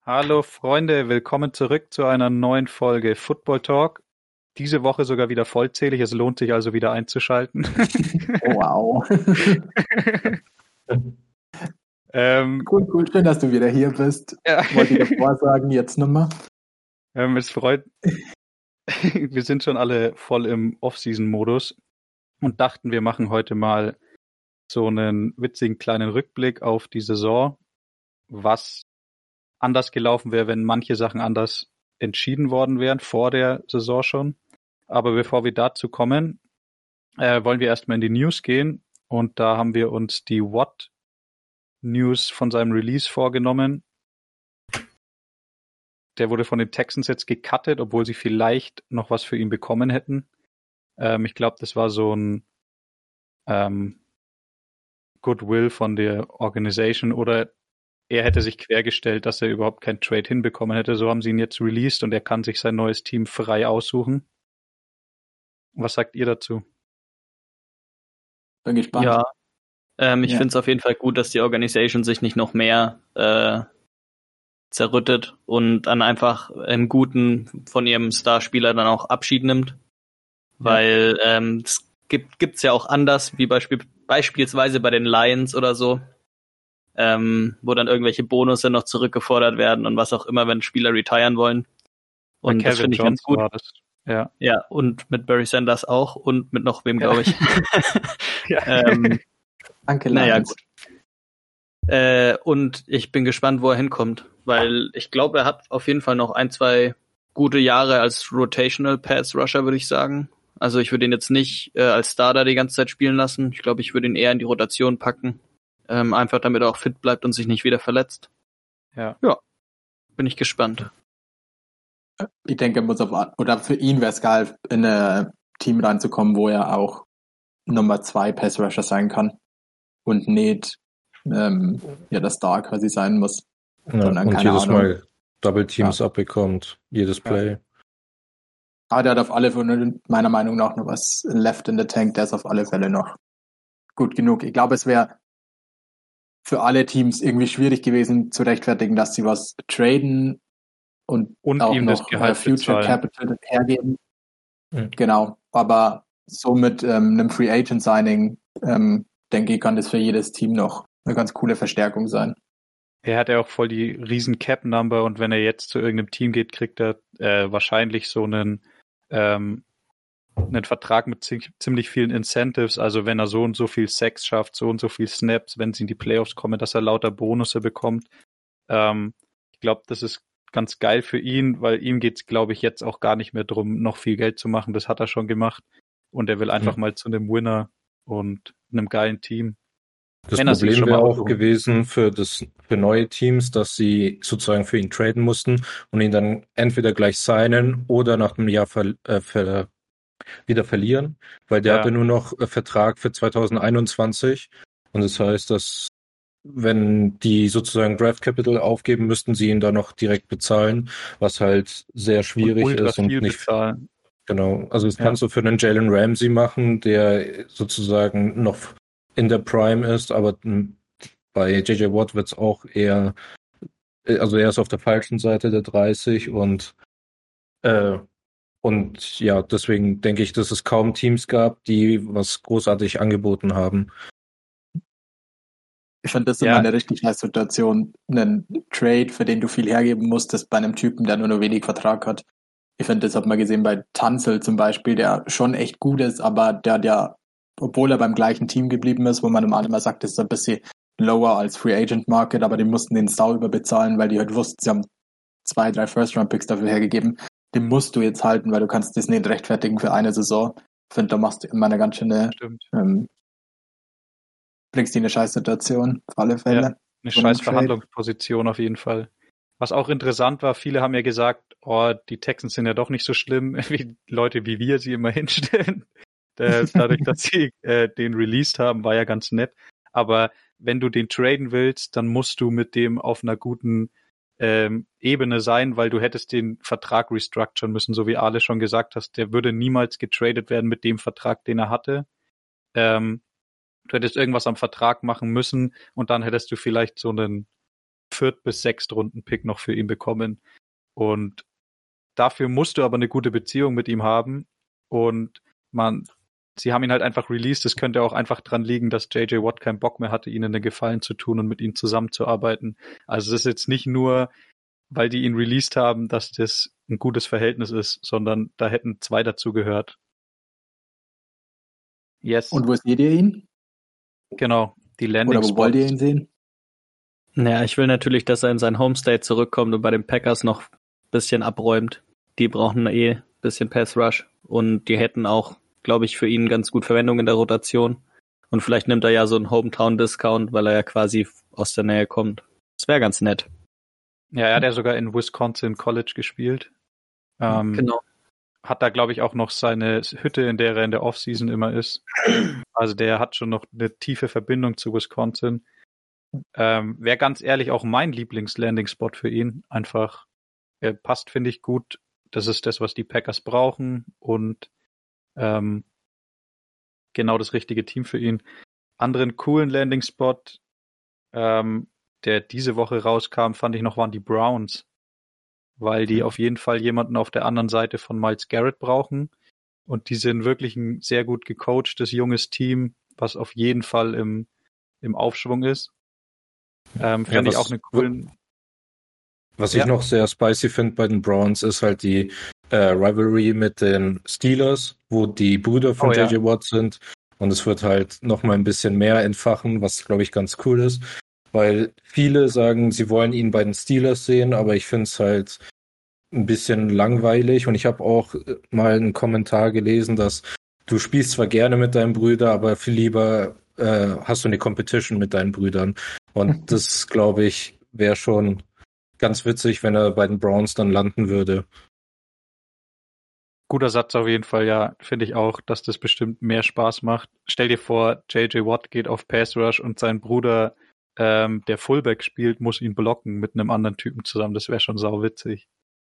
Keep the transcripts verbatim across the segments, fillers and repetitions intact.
Hallo Freunde, willkommen zurück zu einer neuen Folge Football Talk. Diese Woche sogar wieder vollzählig, es lohnt sich also wieder einzuschalten. Wow. ähm, Cool, cool, schön, dass du wieder hier bist. Ja. Wollte ich davor sagen, jetzt nochmal. ähm, es freut. Wir sind schon alle voll im Off-Season-Modus und dachten, wir machen heute mal so einen witzigen kleinen Rückblick auf die Saison, was anders gelaufen wäre, wenn manche Sachen anders entschieden worden wären, vor der Saison schon. Aber bevor wir dazu kommen, äh, wollen wir erstmal in die News gehen. Und da haben wir uns die Watt News von seinem Release vorgenommen. Der wurde von den Texans jetzt gecuttet, obwohl sie vielleicht noch was für ihn bekommen hätten. Ähm, ich glaube, das war so ein ähm, Goodwill von der Organisation oder er hätte sich quergestellt, dass er überhaupt kein Trade hinbekommen hätte. So haben sie ihn jetzt released und er kann sich sein neues Team frei aussuchen. Was sagt ihr dazu? Bin gespannt. Ja, ähm, ich Ja. finde es auf jeden Fall gut, dass die Organisation sich nicht noch mehr äh, zerrüttet und dann einfach im Guten von ihrem Starspieler dann auch Abschied nimmt. Weil ähm, es gibt gibt's ja auch anders, wie Beispiel, beispielsweise bei den Lions oder so, ähm, wo dann irgendwelche Bonusse noch zurückgefordert werden und was auch immer, wenn Spieler retiren wollen. Bei Und das Kevin finde ich ganz Johnson gut. war das. Ja. Ja, und mit Barry Sanders auch und mit noch wem, glaube ich. Ja. ähm, Danke, naja, Lions. gut. Äh, und ich bin gespannt, wo er hinkommt, weil ich glaube, er hat auf jeden Fall noch ein, zwei gute Jahre als Rotational Pass Rusher, würde ich sagen. Also ich würde ihn jetzt nicht äh, als Starter die ganze Zeit spielen lassen. Ich glaube, ich würde ihn eher in die Rotation packen. Ähm, einfach damit er auch fit bleibt und sich nicht wieder verletzt. Ja. Ja, bin ich gespannt. Ich denke, er muss auf, oder für ihn wäre es geil, in ein Team reinzukommen, wo er auch Nummer zwei Pass Rusher sein kann und nicht ähm, ja, der Star quasi sein muss. Ja, Sondern, und keine jedes Ahnung. Mal Double Teams Ja. abbekommt, jedes Play. Aber der hat auf alle Fälle, meiner Meinung nach, noch was left in the tank. Der ist auf alle Fälle noch gut genug. Ich glaube, es wäre für alle Teams irgendwie schwierig gewesen zu rechtfertigen, dass sie was traden und, Und auch ihm das noch Gehalt äh, Future bezahlen. Capital hergeben. Mhm. Genau. Aber so mit ähm, einem Free Agent Signing, ähm, denke ich, kann das für jedes Team noch eine ganz coole Verstärkung sein. Er hat ja auch voll die riesen Cap-Number und wenn er jetzt zu irgendeinem Team geht, kriegt er äh, wahrscheinlich so einen, ähm, einen Vertrag mit zi- ziemlich vielen Incentives. Also wenn er so und so viel Sacks schafft, so und so viel Snaps, wenn sie in die Playoffs kommen, dass er lauter Bonusse bekommt. Ähm, ich glaube, das ist ganz geil für ihn, weil ihm geht's, glaube ich, jetzt auch gar nicht mehr drum, noch viel Geld zu machen. Das hat er schon gemacht. Und er will einfach Mhm. mal zu einem Winner und einem geilen Team. Das Wenn er sich Problem schon mal wäre auch aussuchen. gewesen für das für neue Teams, dass sie sozusagen für ihn traden mussten und ihn dann entweder gleich signen oder nach einem Jahr ver, äh, ver, wieder verlieren, weil der Ja. hatte nur noch äh, Vertrag für zwanzig einundzwanzig und das heißt, dass wenn die sozusagen Draft Capital aufgeben, müssten sie ihn dann noch direkt bezahlen, was halt sehr schwierig und ultra ist und viel nicht bezahlen. genau. Also das Ja. kannst du für einen Jalen Ramsey machen, der sozusagen noch in der Prime ist, aber m, bei J J Watt wird es auch eher, äh, also er ist auf der falschen Seite der dreißig und äh, und ja, deswegen denke ich, dass es kaum Teams gab, die was großartig angeboten haben. Ich fand das Ja. immer eine richtig scheiß Situation, einen Trade, für den du viel hergeben musstest, bei einem Typen, der nur noch wenig Vertrag hat. Ich finde, das hat man gesehen bei Tunzel zum Beispiel, der schon echt gut ist, aber der hat ja, obwohl er beim gleichen Team geblieben ist, wo man normal immer sagt, das ist ein bisschen lower als Free Agent Market, aber die mussten den Sau überbezahlen, weil die halt wussten, sie haben zwei, drei First-Round-Picks dafür hergegeben. Den musst du jetzt halten, weil du kannst das nicht rechtfertigen für eine Saison. Ich finde, da machst du immer eine ganz schöne, Stimmt. ähm, bringst die in eine scheiß Situation, auf alle Fälle. Ja, eine So scheiß ein Trade. Verhandlungsposition auf jeden Fall. Was auch interessant war, viele haben ja gesagt, oh, die Texans sind ja doch nicht so schlimm, wie Leute wie wir sie immer hinstellen. Da- Dadurch, dass sie äh, den released haben, war ja ganz nett. Aber wenn du den traden willst, dann musst du mit dem auf einer guten ähm, Ebene sein, weil du hättest den Vertrag restructuren müssen, so wie Ale schon gesagt hast. Der würde niemals getradet werden mit dem Vertrag, den er hatte. Ähm, du hättest irgendwas am Vertrag machen müssen und dann hättest du vielleicht so einen Viert- bis Sechstrunden-Pick noch für ihn bekommen. Und dafür musst du aber eine gute Beziehung mit ihm haben. Und man, sie haben ihn halt einfach released. Es könnte auch einfach dran liegen, dass J J Watt keinen Bock mehr hatte, ihnen einen Gefallen zu tun und mit ihnen zusammenzuarbeiten. Also es ist jetzt nicht nur, weil die ihn released haben, dass das ein gutes Verhältnis ist, sondern da hätten zwei dazu gehört. Yes. Und wo seht ihr ihn? Genau, die Landing Oder wo Spots. wollt ihr ihn sehen? Naja, ich will natürlich, dass er in sein Homestate zurückkommt und bei den Packers noch ein bisschen abräumt. Die brauchen eh ein bisschen Pass Rush und die hätten auch, glaube ich, für ihn ganz gut Verwendung in der Rotation. Und vielleicht nimmt er ja so einen Hometown-Discount, weil er ja quasi aus der Nähe kommt. Das wäre ganz nett. Ja, er hat ja sogar in Wisconsin College gespielt. Ähm, Genau. Hat da, glaube ich, auch noch seine Hütte, in der er in der Offseason immer ist. Also der hat schon noch eine tiefe Verbindung zu Wisconsin. Ähm, Wäre ganz ehrlich auch mein Lieblings-Landing-Spot für ihn. Einfach, er passt, finde ich, gut. Das ist das, was die Packers brauchen und ähm, genau das richtige Team für ihn. Anderen coolen Landing-Spot, ähm, der diese Woche rauskam, fand ich noch, waren die Browns. Weil die auf jeden Fall jemanden auf der anderen Seite von Myles Garrett brauchen. Und die sind wirklich ein sehr gut gecoachtes, junges Team, was auf jeden Fall im, im Aufschwung ist. Ähm, Ja, Fände ich was- auch eine coolen... Was Ja. ich noch sehr spicy finde bei den Browns, ist halt die äh, Rivalry mit den Steelers, wo die Brüder von Oh, ja. J J Watt sind. Und es wird halt noch mal ein bisschen mehr entfachen, was, glaube ich, ganz cool ist. Weil viele sagen, sie wollen ihn bei den Steelers sehen, aber ich finde es halt ein bisschen langweilig. Und ich habe auch mal einen Kommentar gelesen, dass du spielst zwar gerne mit deinen Brüdern, aber viel lieber äh, hast du eine Competition mit deinen Brüdern. Und das, glaube ich, wäre schon ganz witzig, wenn er bei den Browns dann landen würde. Guter Satz auf jeden Fall, ja, finde ich auch, dass das bestimmt mehr Spaß macht. Stell dir vor, J J Watt geht auf Pass Rush und sein Bruder, ähm, der Fullback spielt, muss ihn blocken mit einem anderen Typen zusammen. Das wäre schon sauwitzig.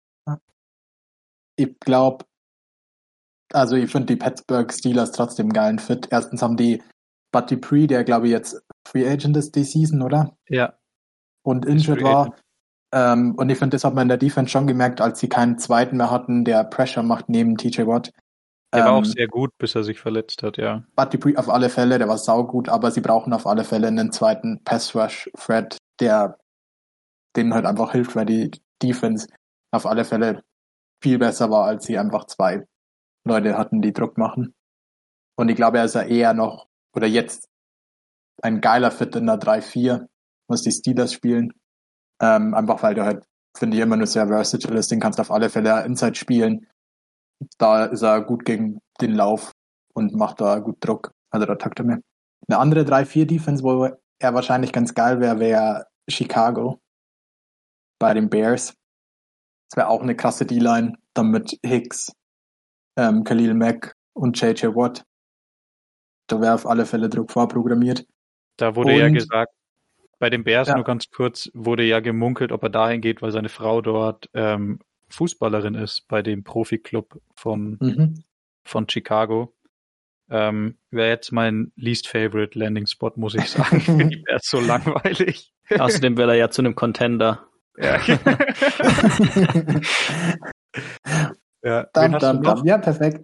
Ich glaube, also ich finde die Pittsburgh Steelers trotzdem einen geilen Fit. Erstens haben die Bud Dupree, der glaube ich jetzt Free Agent ist die Season, oder? Ja, Und Ist injured Free war. Ähm, und ich finde, das hat man in der Defense schon gemerkt, als sie keinen zweiten mehr hatten, der Pressure macht neben T J Watt. der war auch Ähm, sehr gut, bis er sich verletzt hat, ja. Bud Dupree auf alle Fälle, der war saugut, aber sie brauchen auf alle Fälle einen zweiten Pass-Rush-Thread, der denen halt einfach hilft, weil die Defense auf alle Fälle viel besser war, als sie einfach zwei Leute hatten, die Druck machen. Und ich glaube, er ist ja eher noch, oder jetzt ein geiler Fit in der drei vier, was die Steelers spielen. Ähm, einfach weil der halt, finde ich, immer nur sehr versatile ist. Den kannst du auf alle Fälle Inside spielen. Da ist er gut gegen den Lauf und macht da gut Druck. Also da takt er mir. Eine andere drei vier Defense, wo er wahrscheinlich ganz geil wäre, wäre Chicago bei den Bears. Das wäre auch eine krasse D-Line, dann mit Hicks, ähm, Khalil Mack und J J Watt. Da wäre auf alle Fälle Druck vorprogrammiert. Da wurde Und- ja gesagt, bei den Bears Ja. nur ganz kurz, wurde ja gemunkelt, ob er dahin geht, weil seine Frau dort ähm, Fußballerin ist bei dem Profi-Club vom, Mhm. von Chicago. Ähm, Wäre jetzt mein least favorite Landing Spot, muss ich sagen. Für die Bears so langweilig. Außerdem will er ja zu einem Contender. Ja. Ja, wen Dam, hast du dam, noch? dam. Ja, perfekt.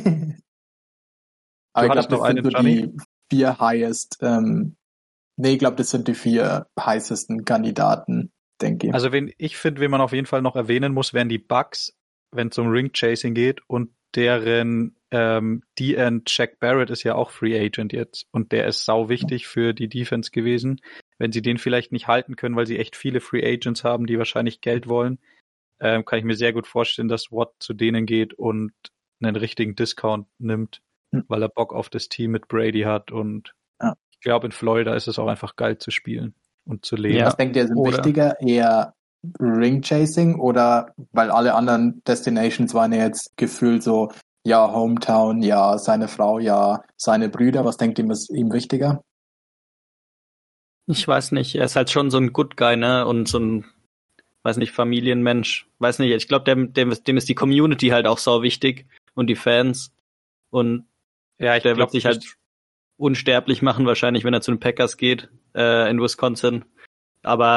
Aber ich hattest glaube, noch das sind einen, so die vier highest, ähm, nee, ich glaube, das sind die vier heißesten Kandidaten, denke ich. Also wen ich finde, wen man auf jeden Fall noch erwähnen muss, wären die Bucks, wenn es um Ring-Chasing geht, und deren ähm, D-End Shaq Barrett ist ja auch Free Agent jetzt und der ist sau wichtig für die Defense gewesen. Wenn sie den vielleicht nicht halten können, weil sie echt viele Free Agents haben, die wahrscheinlich Geld wollen, ähm, kann ich mir sehr gut vorstellen, dass Watt zu denen geht und einen richtigen Discount nimmt, Hm. weil er Bock auf das Team mit Brady hat und Ja. ich glaube, in Florida ist es auch einfach geil zu spielen und zu leben. Ja. Was denkt ihr, ist oder- wichtiger? Eher Ring-Chasing oder, weil alle anderen Destinations waren ja jetzt gefühlt so, ja, Hometown, ja, seine Frau, ja, seine Brüder. Was denkt ihr, ist ihm wichtiger? Ich weiß nicht, er ist halt schon so ein Good Guy, ne? Und so ein, weiß nicht, Familienmensch. Weiß nicht, ich glaube, dem, dem, ist- dem ist die Community halt auch sau wichtig und die Fans. Und Ja, ich der glaub, wird sich das- halt unsterblich machen, wahrscheinlich, wenn er zu den Packers geht, äh, in Wisconsin. Aber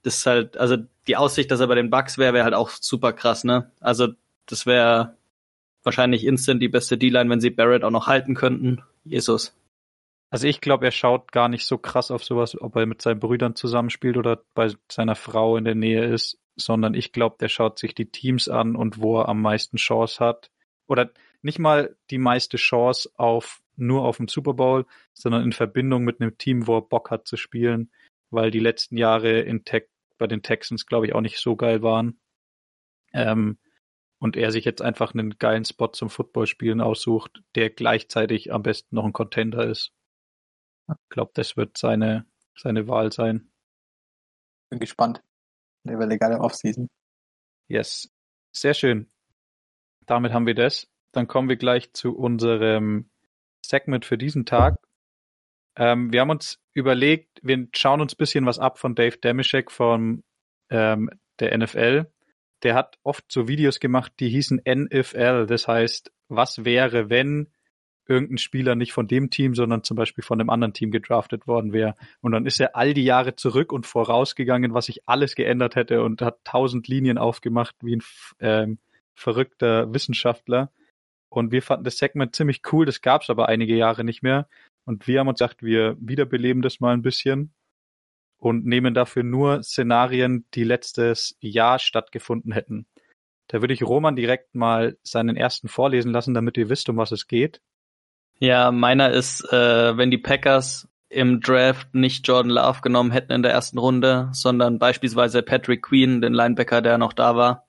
das ist halt, also die Aussicht, dass er bei den Bucks wäre, wäre halt auch super krass, ne? Also das wäre wahrscheinlich instant die beste D-Line, wenn sie Barrett auch noch halten könnten. Jesus. Also ich glaube, er schaut gar nicht so krass auf sowas, ob er mit seinen Brüdern zusammenspielt oder bei seiner Frau in der Nähe ist, sondern ich glaube, der schaut sich die Teams an und wo er am meisten Chance hat. Oder nicht mal die meiste Chance auf nur auf dem Super Bowl, sondern in Verbindung mit einem Team, wo er Bock hat zu spielen, weil die letzten Jahre in Tech, bei den Texans, glaube ich, auch nicht so geil waren. Ähm, und er sich jetzt einfach einen geilen Spot zum Footballspielen aussucht, der gleichzeitig am besten noch ein Contender ist. Ich glaube, das wird seine, seine Wahl sein. Bin gespannt. Der wäre legale Offseason. Yes. Sehr schön. Damit haben wir das. Dann kommen wir gleich zu unserem Segment für diesen Tag. Ähm, wir haben uns überlegt, wir schauen uns ein bisschen was ab von Dave Dameshek von ähm, der N F L. Der hat oft so Videos gemacht, die hießen N F L. Das heißt, was wäre, wenn irgendein Spieler nicht von dem Team, sondern zum Beispiel von einem anderen Team gedraftet worden wäre. Und dann ist er all die Jahre zurück und vorausgegangen, was sich alles geändert hätte und hat tausend Linien aufgemacht wie ein ähm, verrückter Wissenschaftler. Und wir fanden das Segment ziemlich cool, das gab es aber einige Jahre nicht mehr. Und wir haben uns gesagt, wir wiederbeleben das mal ein bisschen und nehmen dafür nur Szenarien, die letztes Jahr stattgefunden hätten. Da würde ich Roman direkt mal seinen ersten vorlesen lassen, damit ihr wisst, um was es geht. Ja, meiner ist, äh, wenn die Packers im Draft nicht Jordan Love genommen hätten in der ersten Runde, sondern beispielsweise Patrick Queen, den Linebacker, der noch da war,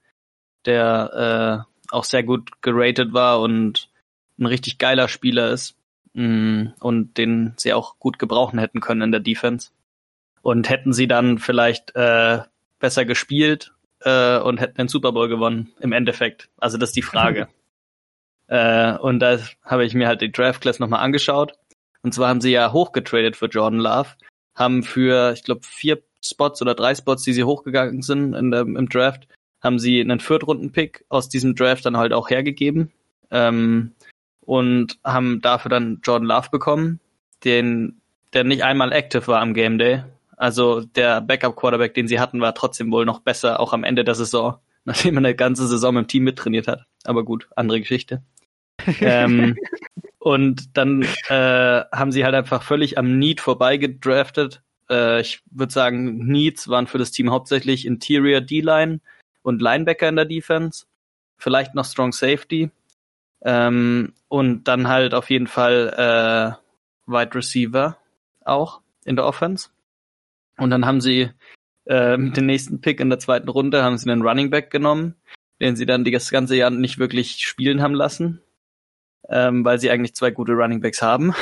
der äh, auch sehr gut geratet war und ein richtig geiler Spieler ist mh, und den sie auch gut gebrauchen hätten können in der Defense. Und hätten sie dann vielleicht äh, besser gespielt äh, und hätten den Super Bowl gewonnen, im Endeffekt. Also das ist die Frage. äh, und da habe ich mir halt die Draft Class nochmal angeschaut. Und zwar haben sie ja hochgetradet für Jordan Love, haben für, ich glaube, vier Spots oder drei Spots, die sie hochgegangen sind in der, im Draft, haben sie einen Viertrunden-Pick aus diesem Draft dann halt auch hergegeben ähm, und haben dafür dann Jordan Love bekommen, den der nicht einmal active war am Game Day. Also der Backup-Quarterback, den sie hatten, war trotzdem wohl noch besser, auch am Ende der Saison, nachdem er eine ganze Saison im Team mittrainiert hat. Aber gut, andere Geschichte. ähm, und dann äh, haben sie halt einfach völlig am Need vorbei gedraftet. Äh, ich würde sagen, Needs waren für das Team hauptsächlich Interior D-Line und Linebacker in der Defense, vielleicht noch Strong Safety ähm, und dann halt auf jeden Fall äh, Wide Receiver auch in der Offense. Und dann haben sie äh, mit dem nächsten Pick in der zweiten Runde haben sie einen Running Back genommen, den sie dann das ganze Jahr nicht wirklich spielen haben lassen, ähm, weil sie eigentlich zwei gute Running Backs haben.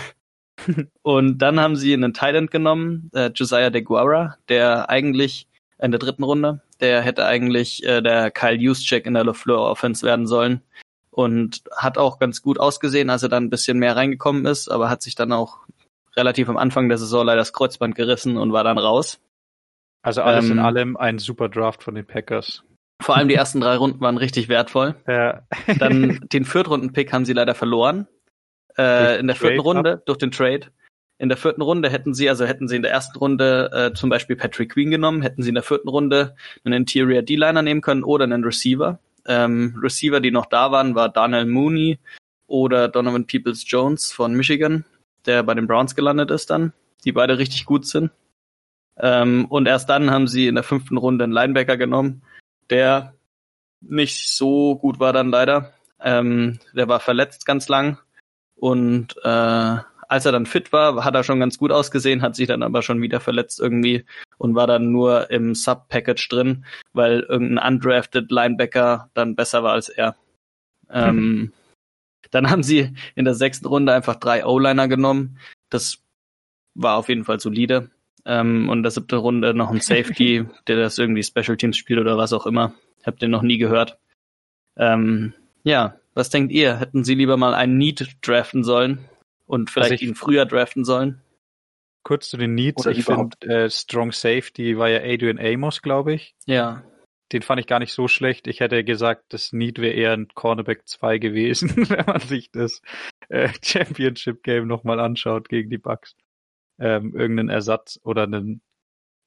Und dann haben sie einen Tight End genommen, äh, Josiah DeGuara, der eigentlich in der dritten Runde, der hätte eigentlich äh, der Kyle Juszczyk in der LaFleur Offense werden sollen und hat auch ganz gut ausgesehen, als er dann ein bisschen mehr reingekommen ist, aber hat sich dann auch relativ am Anfang der Saison leider das Kreuzband gerissen und war dann raus. Also alles ähm, in allem ein super Draft von den Packers. Vor allem die ersten drei Runden waren richtig wertvoll. Ja. Dann den Viertrunden-Pick haben sie leider verloren. Äh, in der vierten Trade Runde, ab. durch den Trade. In der vierten Runde hätten sie, also hätten sie in der ersten Runde äh, zum Beispiel Patrick Queen genommen, hätten sie in der vierten Runde einen Interior D-Liner nehmen können oder einen Receiver. Ähm, Receiver, die noch da waren, war Darnell Mooney oder Donovan Peoples-Jones von Michigan, der bei den Browns gelandet ist dann, die beide richtig gut sind. Ähm, und erst dann haben sie in der fünften Runde einen Linebacker genommen, der nicht so gut war dann leider. Ähm, der war verletzt ganz lang und äh, als er dann fit war, hat er schon ganz gut ausgesehen, hat sich dann aber schon wieder verletzt irgendwie und war dann nur im Sub-Package drin, weil irgendein undrafted Linebacker dann besser war als er. Ähm, mhm. Dann haben sie in der sechsten Runde einfach drei O-Liner genommen. Das war auf jeden Fall solide. Ähm, und in der siebten Runde noch ein Safety, der das irgendwie Special Teams spielt oder was auch immer. Hab den noch nie gehört. Ähm, ja, was denkt ihr? Hätten sie lieber mal einen Need draften sollen? Und vielleicht also ich, ihn früher draften sollen? Kurz zu den Needs. Ich finde, äh, Strong Safety war ja Adrian Amos, glaube ich. Ja. Den fand ich gar nicht so schlecht. Ich hätte gesagt, das Need wäre eher ein Cornerback zwei gewesen, wenn man sich das äh, Championship-Game nochmal anschaut gegen die Bucks. Ähm, irgendeinen Ersatz oder einen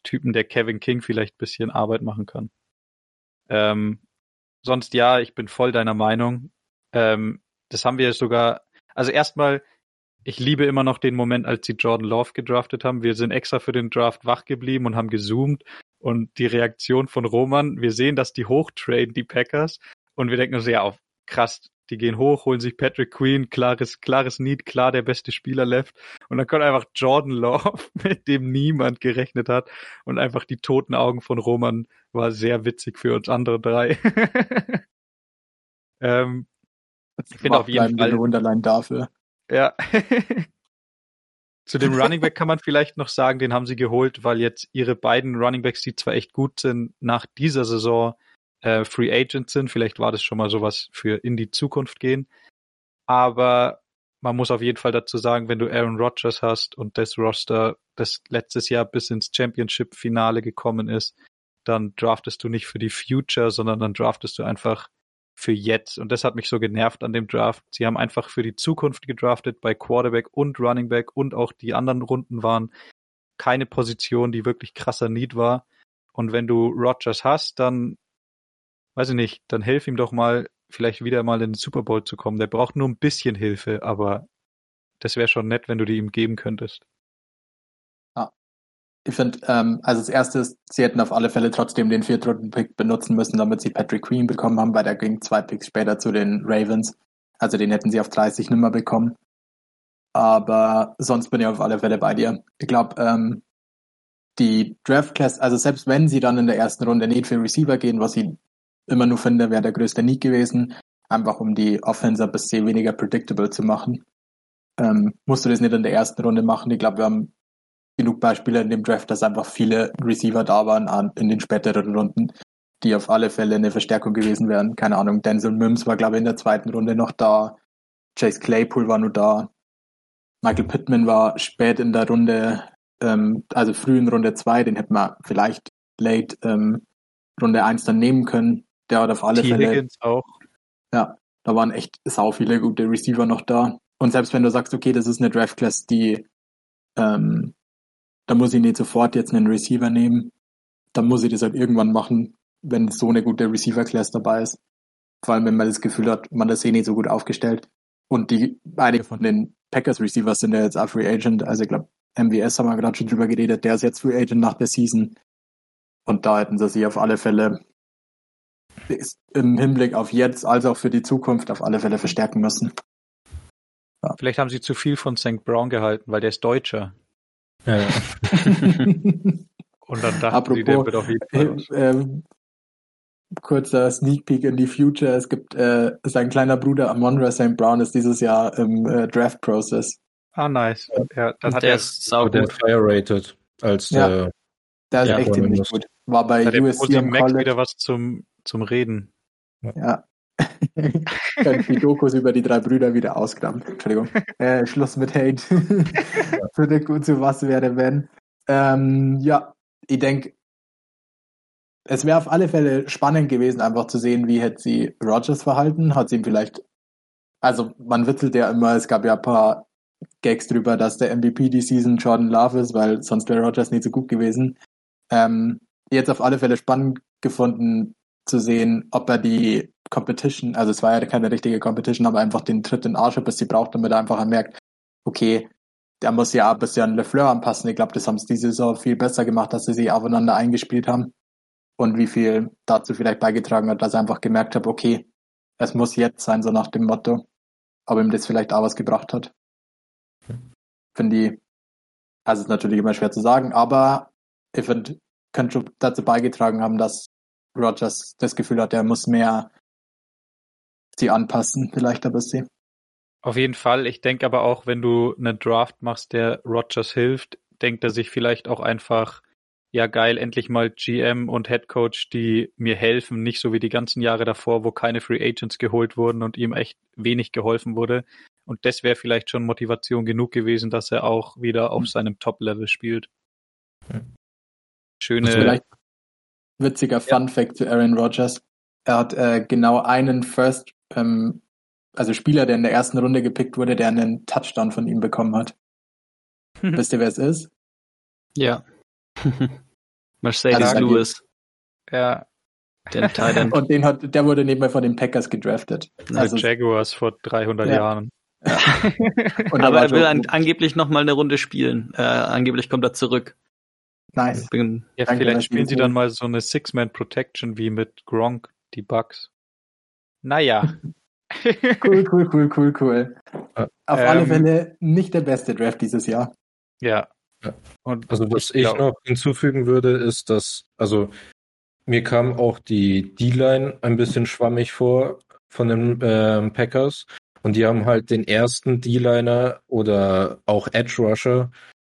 Typen, der Kevin King vielleicht ein bisschen Arbeit machen kann. Ähm, sonst ja, ich bin voll deiner Meinung. Ähm, das haben wir sogar, also erstmal, ich liebe immer noch den Moment, als sie Jordan Love gedraftet haben. Wir sind extra für den Draft wach geblieben und haben gezoomt. Und die Reaktion von Roman, wir sehen, dass die hochtraden, die Packers. Und wir denken uns, ja, auf, krass, die gehen hoch, holen sich Patrick Queen, klares, klares Need, klar der beste Spieler left. Und dann kommt einfach Jordan Love, mit dem niemand gerechnet hat. Und einfach die toten Augen von Roman war sehr witzig für uns andere drei. ähm, ich finde auf jeden Fall Wunderline dafür. Ja. Zu dem Running Back kann man vielleicht noch sagen, den haben sie geholt, weil jetzt ihre beiden Running Backs, die zwar echt gut sind, nach dieser Saison äh, Free Agents sind. Vielleicht war das schon mal sowas für in die Zukunft gehen. Aber man muss auf jeden Fall dazu sagen, wenn du Aaron Rodgers hast und das Roster, das letztes Jahr bis ins Championship-Finale gekommen ist, dann draftest du nicht für die Future, sondern dann draftest du einfach für jetzt. Und das hat mich so genervt an dem Draft. Sie haben einfach für die Zukunft gedraftet bei Quarterback und Running Back und auch die anderen Runden waren keine Position, die wirklich krasser Need war. Und wenn du Rodgers hast, dann, weiß ich nicht, dann hilf ihm doch mal, vielleicht wieder mal in den Super Bowl zu kommen. Der braucht nur ein bisschen Hilfe, aber das wäre schon nett, wenn du die ihm geben könntest. Ich finde, ähm, also das Erste ist, sie hätten auf alle Fälle trotzdem den Viertrunden-Pick benutzen müssen, damit sie Patrick Queen bekommen haben, weil der ging zwei Picks später zu den Ravens. Also den hätten sie auf dreißig nimmer bekommen. Aber sonst bin ich auf alle Fälle bei dir. Ich glaube, ähm, die Draft-Class, also selbst wenn sie dann in der ersten Runde nicht für Receiver gehen, was ich immer nur finde, wäre der größte Need gewesen, einfach um die Offense ein bisschen weniger predictable zu machen, ähm, musst du das nicht in der ersten Runde machen. Ich glaube, wir haben genug Beispiele in dem Draft, dass einfach viele Receiver da waren in den späteren Runden, die auf alle Fälle eine Verstärkung gewesen wären. Keine Ahnung, Denzel Mims war, glaube ich, in der zweiten Runde noch da. Chase Claypool war nur da. Michael Pittman war spät in der Runde, ähm, also früh in Runde zwei, den hätten wir vielleicht late ähm, Runde eins dann nehmen können. Der hat auf alle T. Fälle... Higgins auch. Ja, da waren echt sau viele gute Receiver noch da. Und selbst wenn du sagst, okay, das ist eine Draft-Class, die ähm, da muss ich nicht sofort jetzt einen Receiver nehmen. Dann muss ich das halt irgendwann machen, wenn so eine gute Receiver-Class dabei ist. Vor allem, wenn man das Gefühl hat, man ist eh nicht so gut aufgestellt. Und die einige von den Packers-Receivers sind ja jetzt auch Free Agent. Also ich glaube, M V S haben wir gerade schon drüber geredet. Der ist jetzt Free Agent nach der Season. Und da hätten sie sich auf alle Fälle im Hinblick auf jetzt, als auch für die Zukunft auf alle Fälle verstärken müssen. Ja. Vielleicht haben sie zu viel von Sankt Brown gehalten, weil der ist Deutscher. Ja, ja. Und dann dachten Apropos, sie, der wird auf jeden Fall äh, äh, kurzer Sneak Peek in die Future. Es gibt äh, sein kleiner Bruder Amon-Ra Saint Brown ist dieses Jahr im äh, Draft-Process. Ah, nice. Ja, dann hat der er, ist saugut. Der ist fire-rated als Ja. äh, Der ist ja, echt ziemlich muss. gut. War bei da hat der U S C Posi am Mac College. wieder was zum, zum Reden. Ja. Können die Dokus über die drei Brüder wieder ausgraben. Entschuldigung. Äh, Schluss mit Hate. Würde gut zu was wäre, wenn. Ähm, ja, ich denke, es wäre auf alle Fälle spannend gewesen, einfach zu sehen, wie hätte sie Rodgers verhalten. Hat sie ihm vielleicht, also man witzelt ja immer, es gab ja ein paar Gags drüber, dass der M V P die Season Jordan Love ist, weil sonst wäre Rodgers nicht so gut gewesen. Ähm, jetzt auf alle Fälle spannend gefunden zu sehen, ob er die Competition, also es war ja keine richtige Competition, aber einfach den Tritt in den Arsch, bis sie braucht, damit er einfach merkt, okay, der muss ja ein bisschen an LeFleur anpassen. Ich glaube, das haben sie diese Saison viel besser gemacht, dass sie sich aufeinander eingespielt haben und wie viel dazu vielleicht beigetragen hat, dass er einfach gemerkt hat, okay, es muss jetzt sein, so nach dem Motto, ob ihm das vielleicht auch was gebracht hat. Finde ich, also ist natürlich immer schwer zu sagen, aber ich finde, könnte schon dazu beigetragen haben, dass Rodgers das Gefühl hat, er muss mehr sie anpassen, vielleicht ein bisschen. Auf jeden Fall. Ich denke aber auch, wenn du einen Draft machst, der Rodgers hilft, denkt er sich vielleicht auch einfach, ja geil, endlich mal G M und Head Coach, die mir helfen, nicht so wie die ganzen Jahre davor, wo keine Free Agents geholt wurden und ihm echt wenig geholfen wurde. Und das wäre vielleicht schon Motivation genug gewesen, dass er auch wieder auf seinem Top-Level spielt. Schöne... Vielleicht witziger Fun-Fact zu Aaron Rodgers. Er hat äh, genau einen First, ähm, also Spieler, der in der ersten Runde gepickt wurde, der einen Touchdown von ihm bekommen hat. Wisst ihr, wer es ist? Ja. Mercedes Also seitdem- Lewis, Ja, den Titan. Und den hat, der wurde nebenbei von den Packers gedraftet. also Also, Jaguars vor dreihundert Ja. Jahren. und da Aber war er will Joe- an, angeblich noch mal eine Runde spielen. Äh, angeblich kommt er zurück. nice. Bin, Ja, Danke, vielleicht dass spielen die sie so- dann mal so eine Six-Man-Protection wie mit Gronk, die Bucks. Naja. Cool, cool, cool, cool, cool. Ja. Auf Ähm, alle Fälle nicht der beste Draft dieses Jahr. Ja. Ja. Und Also was ich glaub- noch hinzufügen würde, ist, dass, also mir kam auch die D-Line ein bisschen schwammig vor von den ähm, Packers und die haben halt den ersten D-Liner oder auch Edge Rusher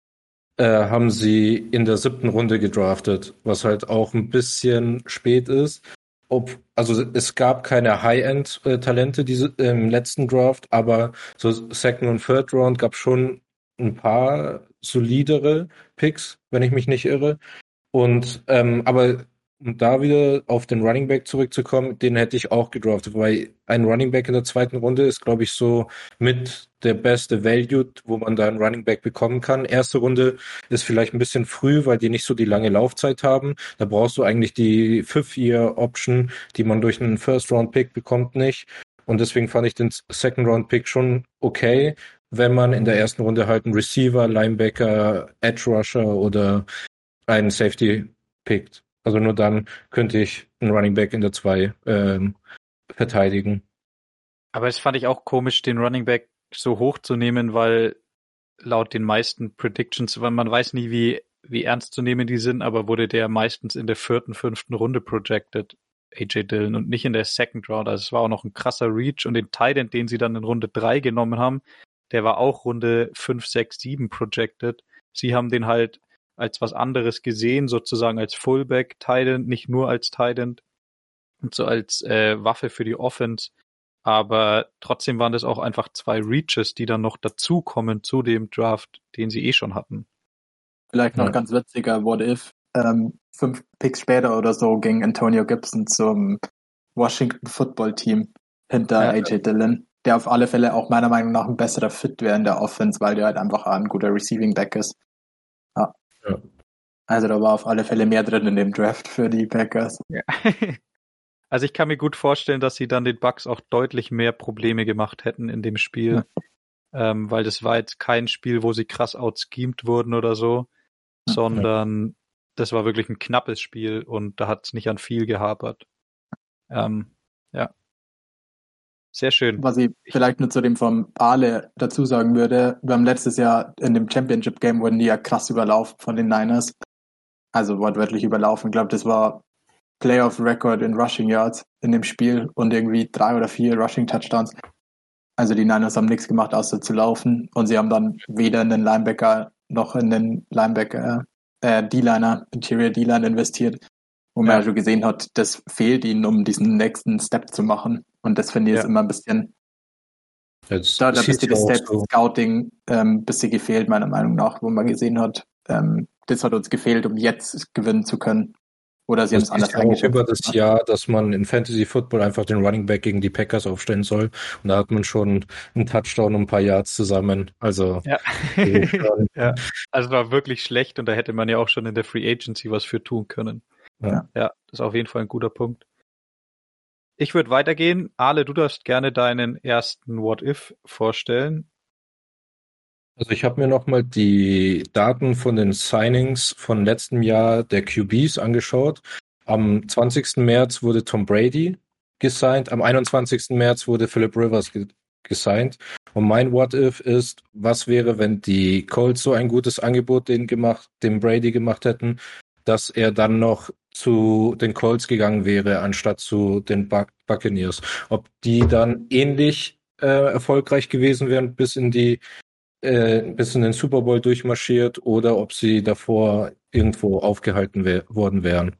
äh, haben sie in der siebten Runde gedraftet, was halt auch ein bisschen spät ist. Ob, also es gab keine High-End-Talente diese im letzten Draft, aber so Second und Third Round gab schon ein paar solidere Picks, wenn ich mich nicht irre. Und ähm, aber um da wieder auf den Running Back zurückzukommen, den hätte ich auch gedraftet, weil ein Running Back in der zweiten Runde ist, glaube ich, so mit der beste Value, wo man da einen Running Back bekommen kann. Erste Runde ist vielleicht ein bisschen früh, weil die nicht so die lange Laufzeit haben. Da brauchst du eigentlich die Fifth-Year-Option, die man durch einen First-Round-Pick bekommt, nicht. Und deswegen fand ich den Second-Round-Pick schon okay, wenn man in der ersten Runde halt einen Receiver, Linebacker, Edge-Rusher oder einen Safety pickt. Also nur dann könnte ich einen Running Back in der zwei ähm, verteidigen. Aber es fand ich auch komisch, den Running Back so hoch zu nehmen, weil laut den meisten Predictions, weil man weiß nie, wie, wie ernst zu nehmen die sind, aber wurde der meistens in der vierten, fünften Runde projected, A J Dillon, und nicht in der Second Round. Also es war auch noch ein krasser Reach, und den Tight End, den sie dann in Runde drei genommen haben, der war auch Runde fünf, sechs, sieben projected. Sie haben den halt als was anderes gesehen, sozusagen als Fullback Tight End, nicht nur als Tight End und so als äh, Waffe für die Offense. Aber trotzdem waren das auch einfach zwei Reaches, die dann noch dazukommen zu dem Draft, den sie eh schon hatten. Vielleicht noch Ja. ganz witziger, what if, ähm, fünf Picks später oder so ging Antonio Gibson zum Washington Football Team hinter Ja. A J Dillon, der auf alle Fälle auch meiner Meinung nach ein besserer Fit wäre in der Offense, weil der halt einfach ein guter Receiving Back ist. Ja. Ja. Also da war auf alle Fälle mehr drin in dem Draft für die Packers. Ja. Also ich kann mir gut vorstellen, dass sie dann den Bucks auch deutlich mehr Probleme gemacht hätten in dem Spiel, ja. ähm, weil das war jetzt kein Spiel, wo sie krass outschemed wurden oder so, ja. sondern das war wirklich ein knappes Spiel und da hat es nicht an viel gehapert. Ähm, ja. Sehr schön. Was ich vielleicht nur zu dem vom Ale dazu sagen würde, wir haben letztes Jahr in dem Championship Game wurden die ja krass überlaufen von den Niners. Also wortwörtlich überlaufen. Ich glaube, das war Playoff Record in Rushing Yards in dem Spiel und irgendwie drei oder vier Rushing Touchdowns. Also die Niners haben nichts gemacht, außer zu laufen, und sie haben dann weder in den Linebacker noch in den Linebacker, äh, D-Liner, Interior D-Line investiert, wo man ja schon gesehen hat, das fehlt ihnen, um diesen nächsten Step zu machen. Und das finde ich ja. ist immer ein bisschen, Jetzt da hat ein sieht's bisschen das auch Step so. Scouting ähm, ein bisschen gefehlt, meiner Meinung nach, wo man gesehen hat, ähm, das hat uns gefehlt, um jetzt gewinnen zu können. Oder sie haben es Das anders ist ja auch eingeschätzt. über das Jahr, dass man in Fantasy Football einfach den Running Back gegen die Packers aufstellen soll. Und da hat man schon einen Touchdown und ein paar Yards zusammen. Also ja. ja. Also war wirklich schlecht, und da hätte man ja auch schon in der Free Agency was für tun können. Ja, ja, das ist auf jeden Fall ein guter Punkt. Ich würde weitergehen. Ale, du darfst gerne deinen ersten What If vorstellen. Also ich habe mir nochmal die Daten von den Signings von letztem Jahr der Q Bs angeschaut. Am zwanzigsten März wurde Tom Brady gesigned, am einundzwanzigsten März wurde Philip Rivers ge- gesigned. Und mein What If ist, was wäre, wenn die Colts so ein gutes Angebot den gemacht, dem Brady gemacht hätten, dass er dann noch zu den Colts gegangen wäre, anstatt zu den Buc- Buccaneers. Ob die dann ähnlich äh, erfolgreich gewesen wären bis in die Äh, bis in den Super Bowl durchmarschiert oder ob sie davor irgendwo aufgehalten wär- worden wären.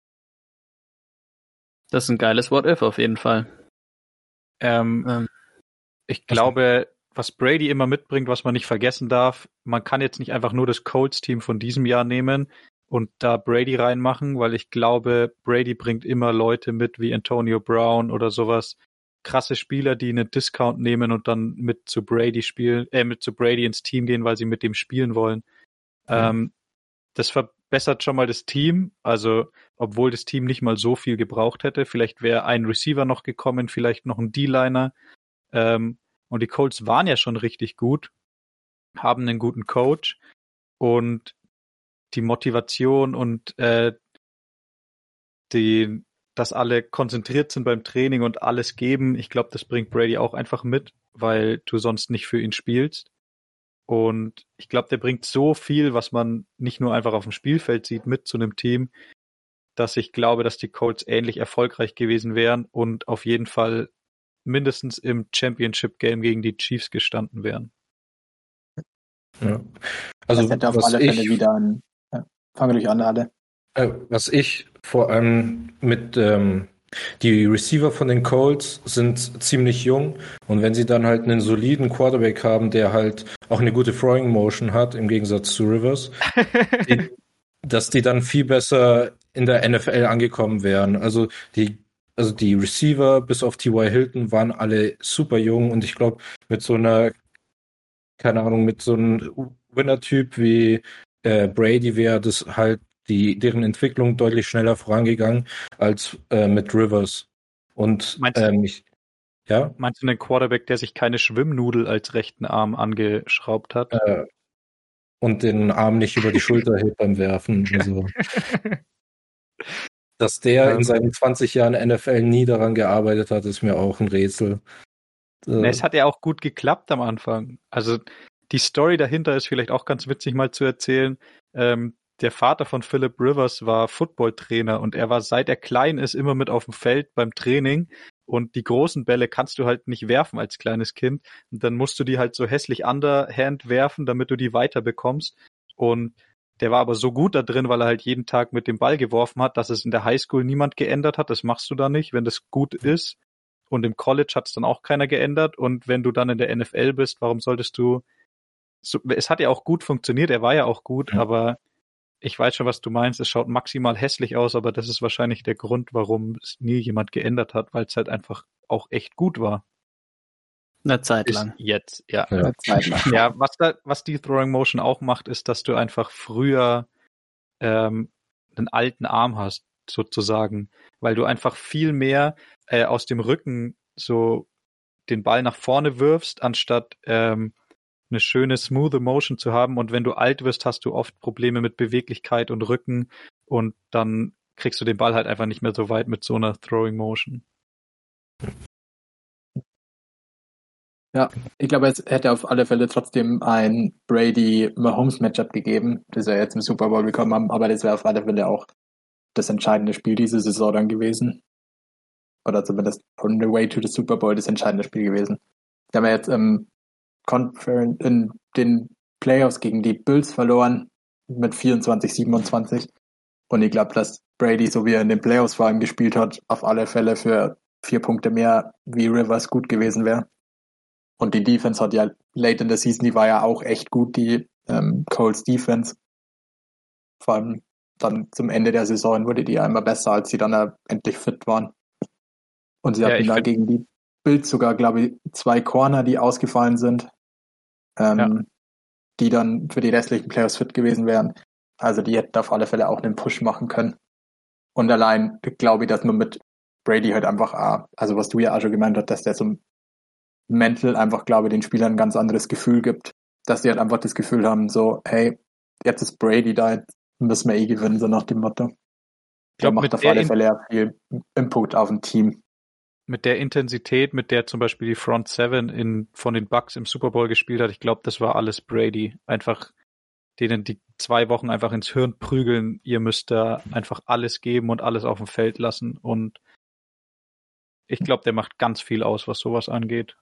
Das ist ein geiles What If auf jeden Fall. Ähm, Ähm, ich glaube, was Brady immer mitbringt, was man nicht vergessen darf, man kann jetzt nicht einfach nur das Colts-Team von diesem Jahr nehmen und da Brady reinmachen, weil ich glaube, Brady bringt immer Leute mit wie Antonio Brown oder sowas. Krasse Spieler, die einen Discount nehmen und dann mit zu Brady spielen, äh, mit zu Brady ins Team gehen, weil sie mit dem spielen wollen. Ja. Ähm, das verbessert bessert schon mal das Team. Also, obwohl das Team nicht mal so viel gebraucht hätte. Vielleicht wäre ein Receiver noch gekommen, vielleicht noch ein D-Liner. Ähm, und die Colts waren ja schon richtig gut, haben einen guten Coach und die Motivation und äh, die, dass alle konzentriert sind beim Training und alles geben. Ich glaube, das bringt Brady auch einfach mit, weil du sonst nicht für ihn spielst. Und ich glaube, der bringt so viel, was man nicht nur einfach auf dem Spielfeld sieht, mit zu einem Team, dass ich glaube, dass die Colts ähnlich erfolgreich gewesen wären und auf jeden Fall mindestens im Championship-Game gegen die Chiefs gestanden wären. Ja. Also, das hätte auf was alle Fälle ich, wieder ein... Ja, fangen wir durch an, alle. äh, was ich vor allem mit ähm, die Receiver von den Colts sind ziemlich jung und wenn sie dann halt einen soliden Quarterback haben, der halt auch eine gute Throwing Motion hat, im Gegensatz zu Rivers, die, dass die dann viel besser in der N F L angekommen wären. Also die also die Receiver bis auf T Y Hilton waren alle super jung und ich glaube mit so einer, keine Ahnung, mit so einem Winner-Typ wie äh, Brady wäre das halt die deren Entwicklung deutlich schneller vorangegangen als äh, mit Rivers. Und Meinst, ähm, ich, ja, meinst du einen Quarterback, der sich keine Schwimmnudel als rechten Arm angeschraubt hat? äh, und den Arm nicht über die Schulter hebt beim Werfen. Also, dass der Ähm, in seinen zwanzig Jahren N F L nie daran gearbeitet hat, ist mir auch ein Rätsel. Ne, es hat ja auch gut geklappt am Anfang. Also die Story dahinter ist vielleicht auch ganz witzig mal zu erzählen. Ähm, der Vater von Philip Rivers war Footballtrainer und er war, seit er klein ist, immer mit auf dem Feld beim Training. Und die großen Bälle kannst du halt nicht werfen als kleines Kind. Und dann musst du die halt so hässlich underhand werfen, damit du die weiter bekommst. Und der war aber so gut da drin, weil er halt jeden Tag mit dem Ball geworfen hat, dass es in der Highschool niemand geändert hat. Das machst du da nicht, wenn das gut ist. Und im College hat es dann auch keiner geändert. Und wenn du dann in der N F L bist, warum solltest du... So, es hat ja auch gut funktioniert, er war ja auch gut, Ja. aber ich weiß schon, was du meinst. Es schaut maximal hässlich aus, aber das ist wahrscheinlich der Grund, warum es nie jemand geändert hat, weil es halt einfach auch echt gut war. Eine Zeit Ist lang. jetzt, ja. Ja. Eine Zeit lang. Ja, was da, was die Throwing Motion auch macht, ist, dass du einfach früher ähm, einen alten Arm hast, sozusagen, weil du einfach viel mehr äh, aus dem Rücken so den Ball nach vorne wirfst, anstatt ähm, eine schöne, smooth Motion zu haben. Und wenn du alt wirst, hast du oft Probleme mit Beweglichkeit und Rücken und dann kriegst du den Ball halt einfach nicht mehr so weit mit so einer Throwing Motion. Ja, ich glaube, es hätte auf alle Fälle trotzdem ein Brady-Mahomes-Matchup gegeben, das wir jetzt im Super Bowl bekommen haben, aber das wäre auf alle Fälle auch das entscheidende Spiel diese Saison dann gewesen. Oder zumindest on the way to the Super Bowl das entscheidende Spiel gewesen. Da haben wir jetzt im Conference in den Playoffs gegen die Bills verloren mit vierundzwanzig siebenundzwanzig. Und ich glaube, dass Brady, so wie er in den Playoffs vor allem gespielt hat, auf alle Fälle für vier Punkte mehr wie Rivers gut gewesen wäre. Und die Defense hat ja late in the season, die war ja auch echt gut, die ähm, Colts Defense. Vor allem dann zum Ende der Saison wurde die ja immer besser, als sie dann äh, endlich fit waren. Und sie Ja, hatten ich da find- gegen die Bills sogar, glaube ich, zwei Corner, die ausgefallen sind, ähm, Ja. die dann für die restlichen Playoffs fit gewesen wären. Also die hätten auf alle Fälle auch einen Push machen können. Und allein glaube ich, dass man mit Brady halt einfach, ah, also was du ja auch schon gemeint hast, dass der so mental einfach, glaube ich, den Spielern ein ganz anderes Gefühl gibt. Dass die halt einfach das Gefühl haben, so, hey, jetzt ist Brady da, jetzt müssen wir eh gewinnen, so nach dem Motto. Der glaub, macht mit auf der alle In- Fälle viel Input auf ein Team. Mit der Intensität, mit der zum Beispiel die Front Seven in, von den Bucks im Super Bowl gespielt hat, ich glaube, das war alles Brady. Einfach denen die zwei Wochen einfach ins Hirn prügeln, ihr müsst da einfach alles geben und alles auf dem Feld lassen. Und ich glaube, der macht ganz viel aus, was sowas angeht.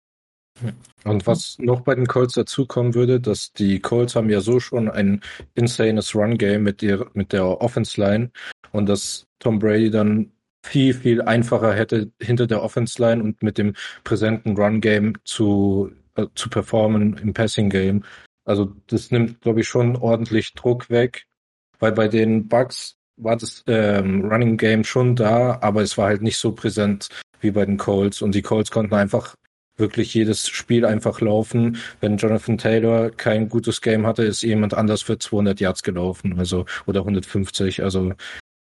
Und was noch bei den Colts dazukommen würde, dass die Colts haben ja so schon ein insanes Run-Game mit der, mit der Offense-Line und dass Tom Brady dann viel, viel einfacher hätte, hinter der Offense-Line und mit dem präsenten Run-Game zu, äh, zu performen im Passing-Game. Also das nimmt, glaube ich, schon ordentlich Druck weg, weil bei den Bucks war das ähm, Running-Game schon da, aber es war halt nicht so präsent wie bei den Colts und die Colts konnten einfach wirklich jedes Spiel einfach laufen. Wenn Jonathan Taylor kein gutes Game hatte, ist jemand anders für zweihundert Yards gelaufen, also oder hundertfünfzig. Also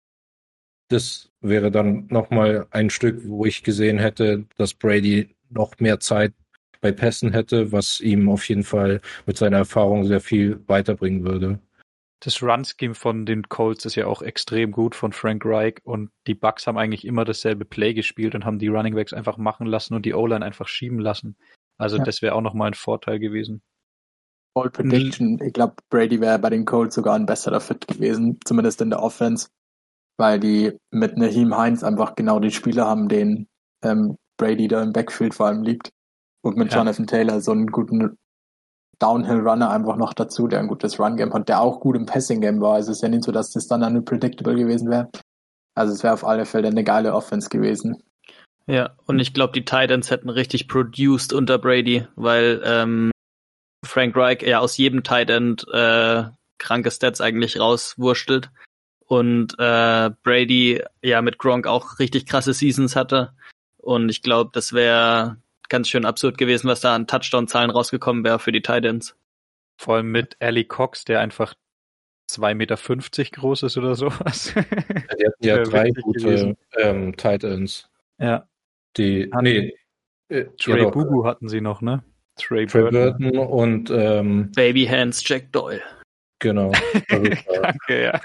das wäre dann nochmal ein Stück, wo ich gesehen hätte, dass Brady noch mehr Zeit bei Pässen hätte, was ihm auf jeden Fall mit seiner Erfahrung sehr viel weiterbringen würde. Das Run-Scheme von den Colts ist ja auch extrem gut von Frank Reich und die Bucks haben eigentlich immer dasselbe Play gespielt und haben die Running Backs einfach machen lassen und die O-Line einfach schieben lassen. Also ja. Das wäre auch nochmal ein Vorteil gewesen. Bold Prediction, ich glaube, Brady wäre bei den Colts sogar ein besserer Fit gewesen, zumindest in der Offense, weil die mit Nyheim Hines einfach genau den Spieler haben, den ähm, Brady da im Backfield vor allem liebt. Und mit ja. Jonathan Taylor so einen guten Downhill-Runner einfach noch dazu, der ein gutes Run-Game hat, der auch gut im Passing-Game war. Also es ist ja nicht so, dass das dann unpredictable gewesen wäre. Also es wäre auf alle Fälle eine geile Offense gewesen. Ja, und ich glaube, die Titans hätten richtig produced unter Brady, weil ähm, Frank Reich ja aus jedem Tight End äh, kranke Stats eigentlich rauswurstelt und äh, Brady ja mit Gronk auch richtig krasse Seasons hatte. Und ich glaube, das wäre ganz schön absurd gewesen, was da an Touchdown-Zahlen rausgekommen wäre für die Titans. Vor allem mit Ali Cox, der einfach zwei Meter fünfzig groß ist oder sowas. Ja, die hatten ja drei gute ähm, Titans. Ja. Die, nee, äh, Trey ja, Bubu hatten sie noch, ne? Trey, Trey Burton. Burton und ähm, Baby Hands Jack Doyle. Genau. Danke, ja.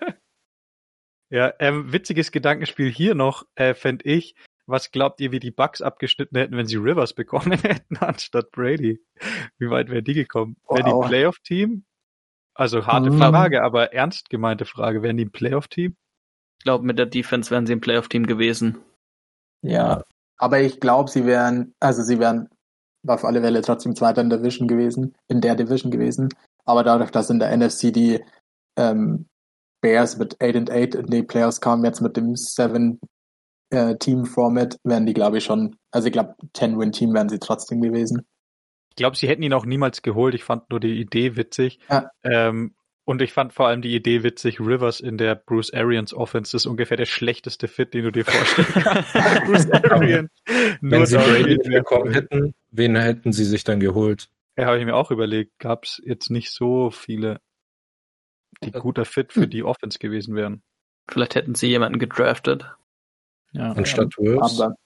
Ja, ähm, witziges Gedankenspiel hier noch, äh, fände ich. Was glaubt ihr, wie die Bucks abgeschnitten hätten, wenn sie Rivers bekommen hätten, anstatt Brady? Wie weit wären die gekommen? Wow. Wären die ein Playoff-Team? Also harte mhm. Frage, aber ernst gemeinte Frage. Wären die ein Playoff-Team? Ich glaube, mit der Defense wären sie ein Playoff-Team gewesen. Ja, aber ich glaube, sie wären, also sie wären auf alle Fälle trotzdem Zweiter in der Division gewesen, in der Division gewesen. Aber dadurch, dass in der N F C die ähm, Bears mit acht und acht in die Playoffs kamen, jetzt mit dem seven Team-Format, wären die, glaube ich, schon, also ich glaube, zehn-Win-Team wären sie trotzdem gewesen. Ich glaube, sie hätten ihn auch niemals geholt. Ich fand nur die Idee witzig. Ja. Ähm, und ich fand vor allem die Idee witzig, Rivers in der Bruce Arians Offense ist ungefähr der schlechteste Fit, den du dir vorstellen kannst. Bruce Arians. Wenn sie Brady bekommen hätten, wen hätten sie sich dann geholt? Ja, habe ich mir auch überlegt. Gab es jetzt nicht so viele, die guter Fit für die Offense gewesen wären. Vielleicht hätten sie jemanden gedraftet. Ja, anstatt Wills. Aber,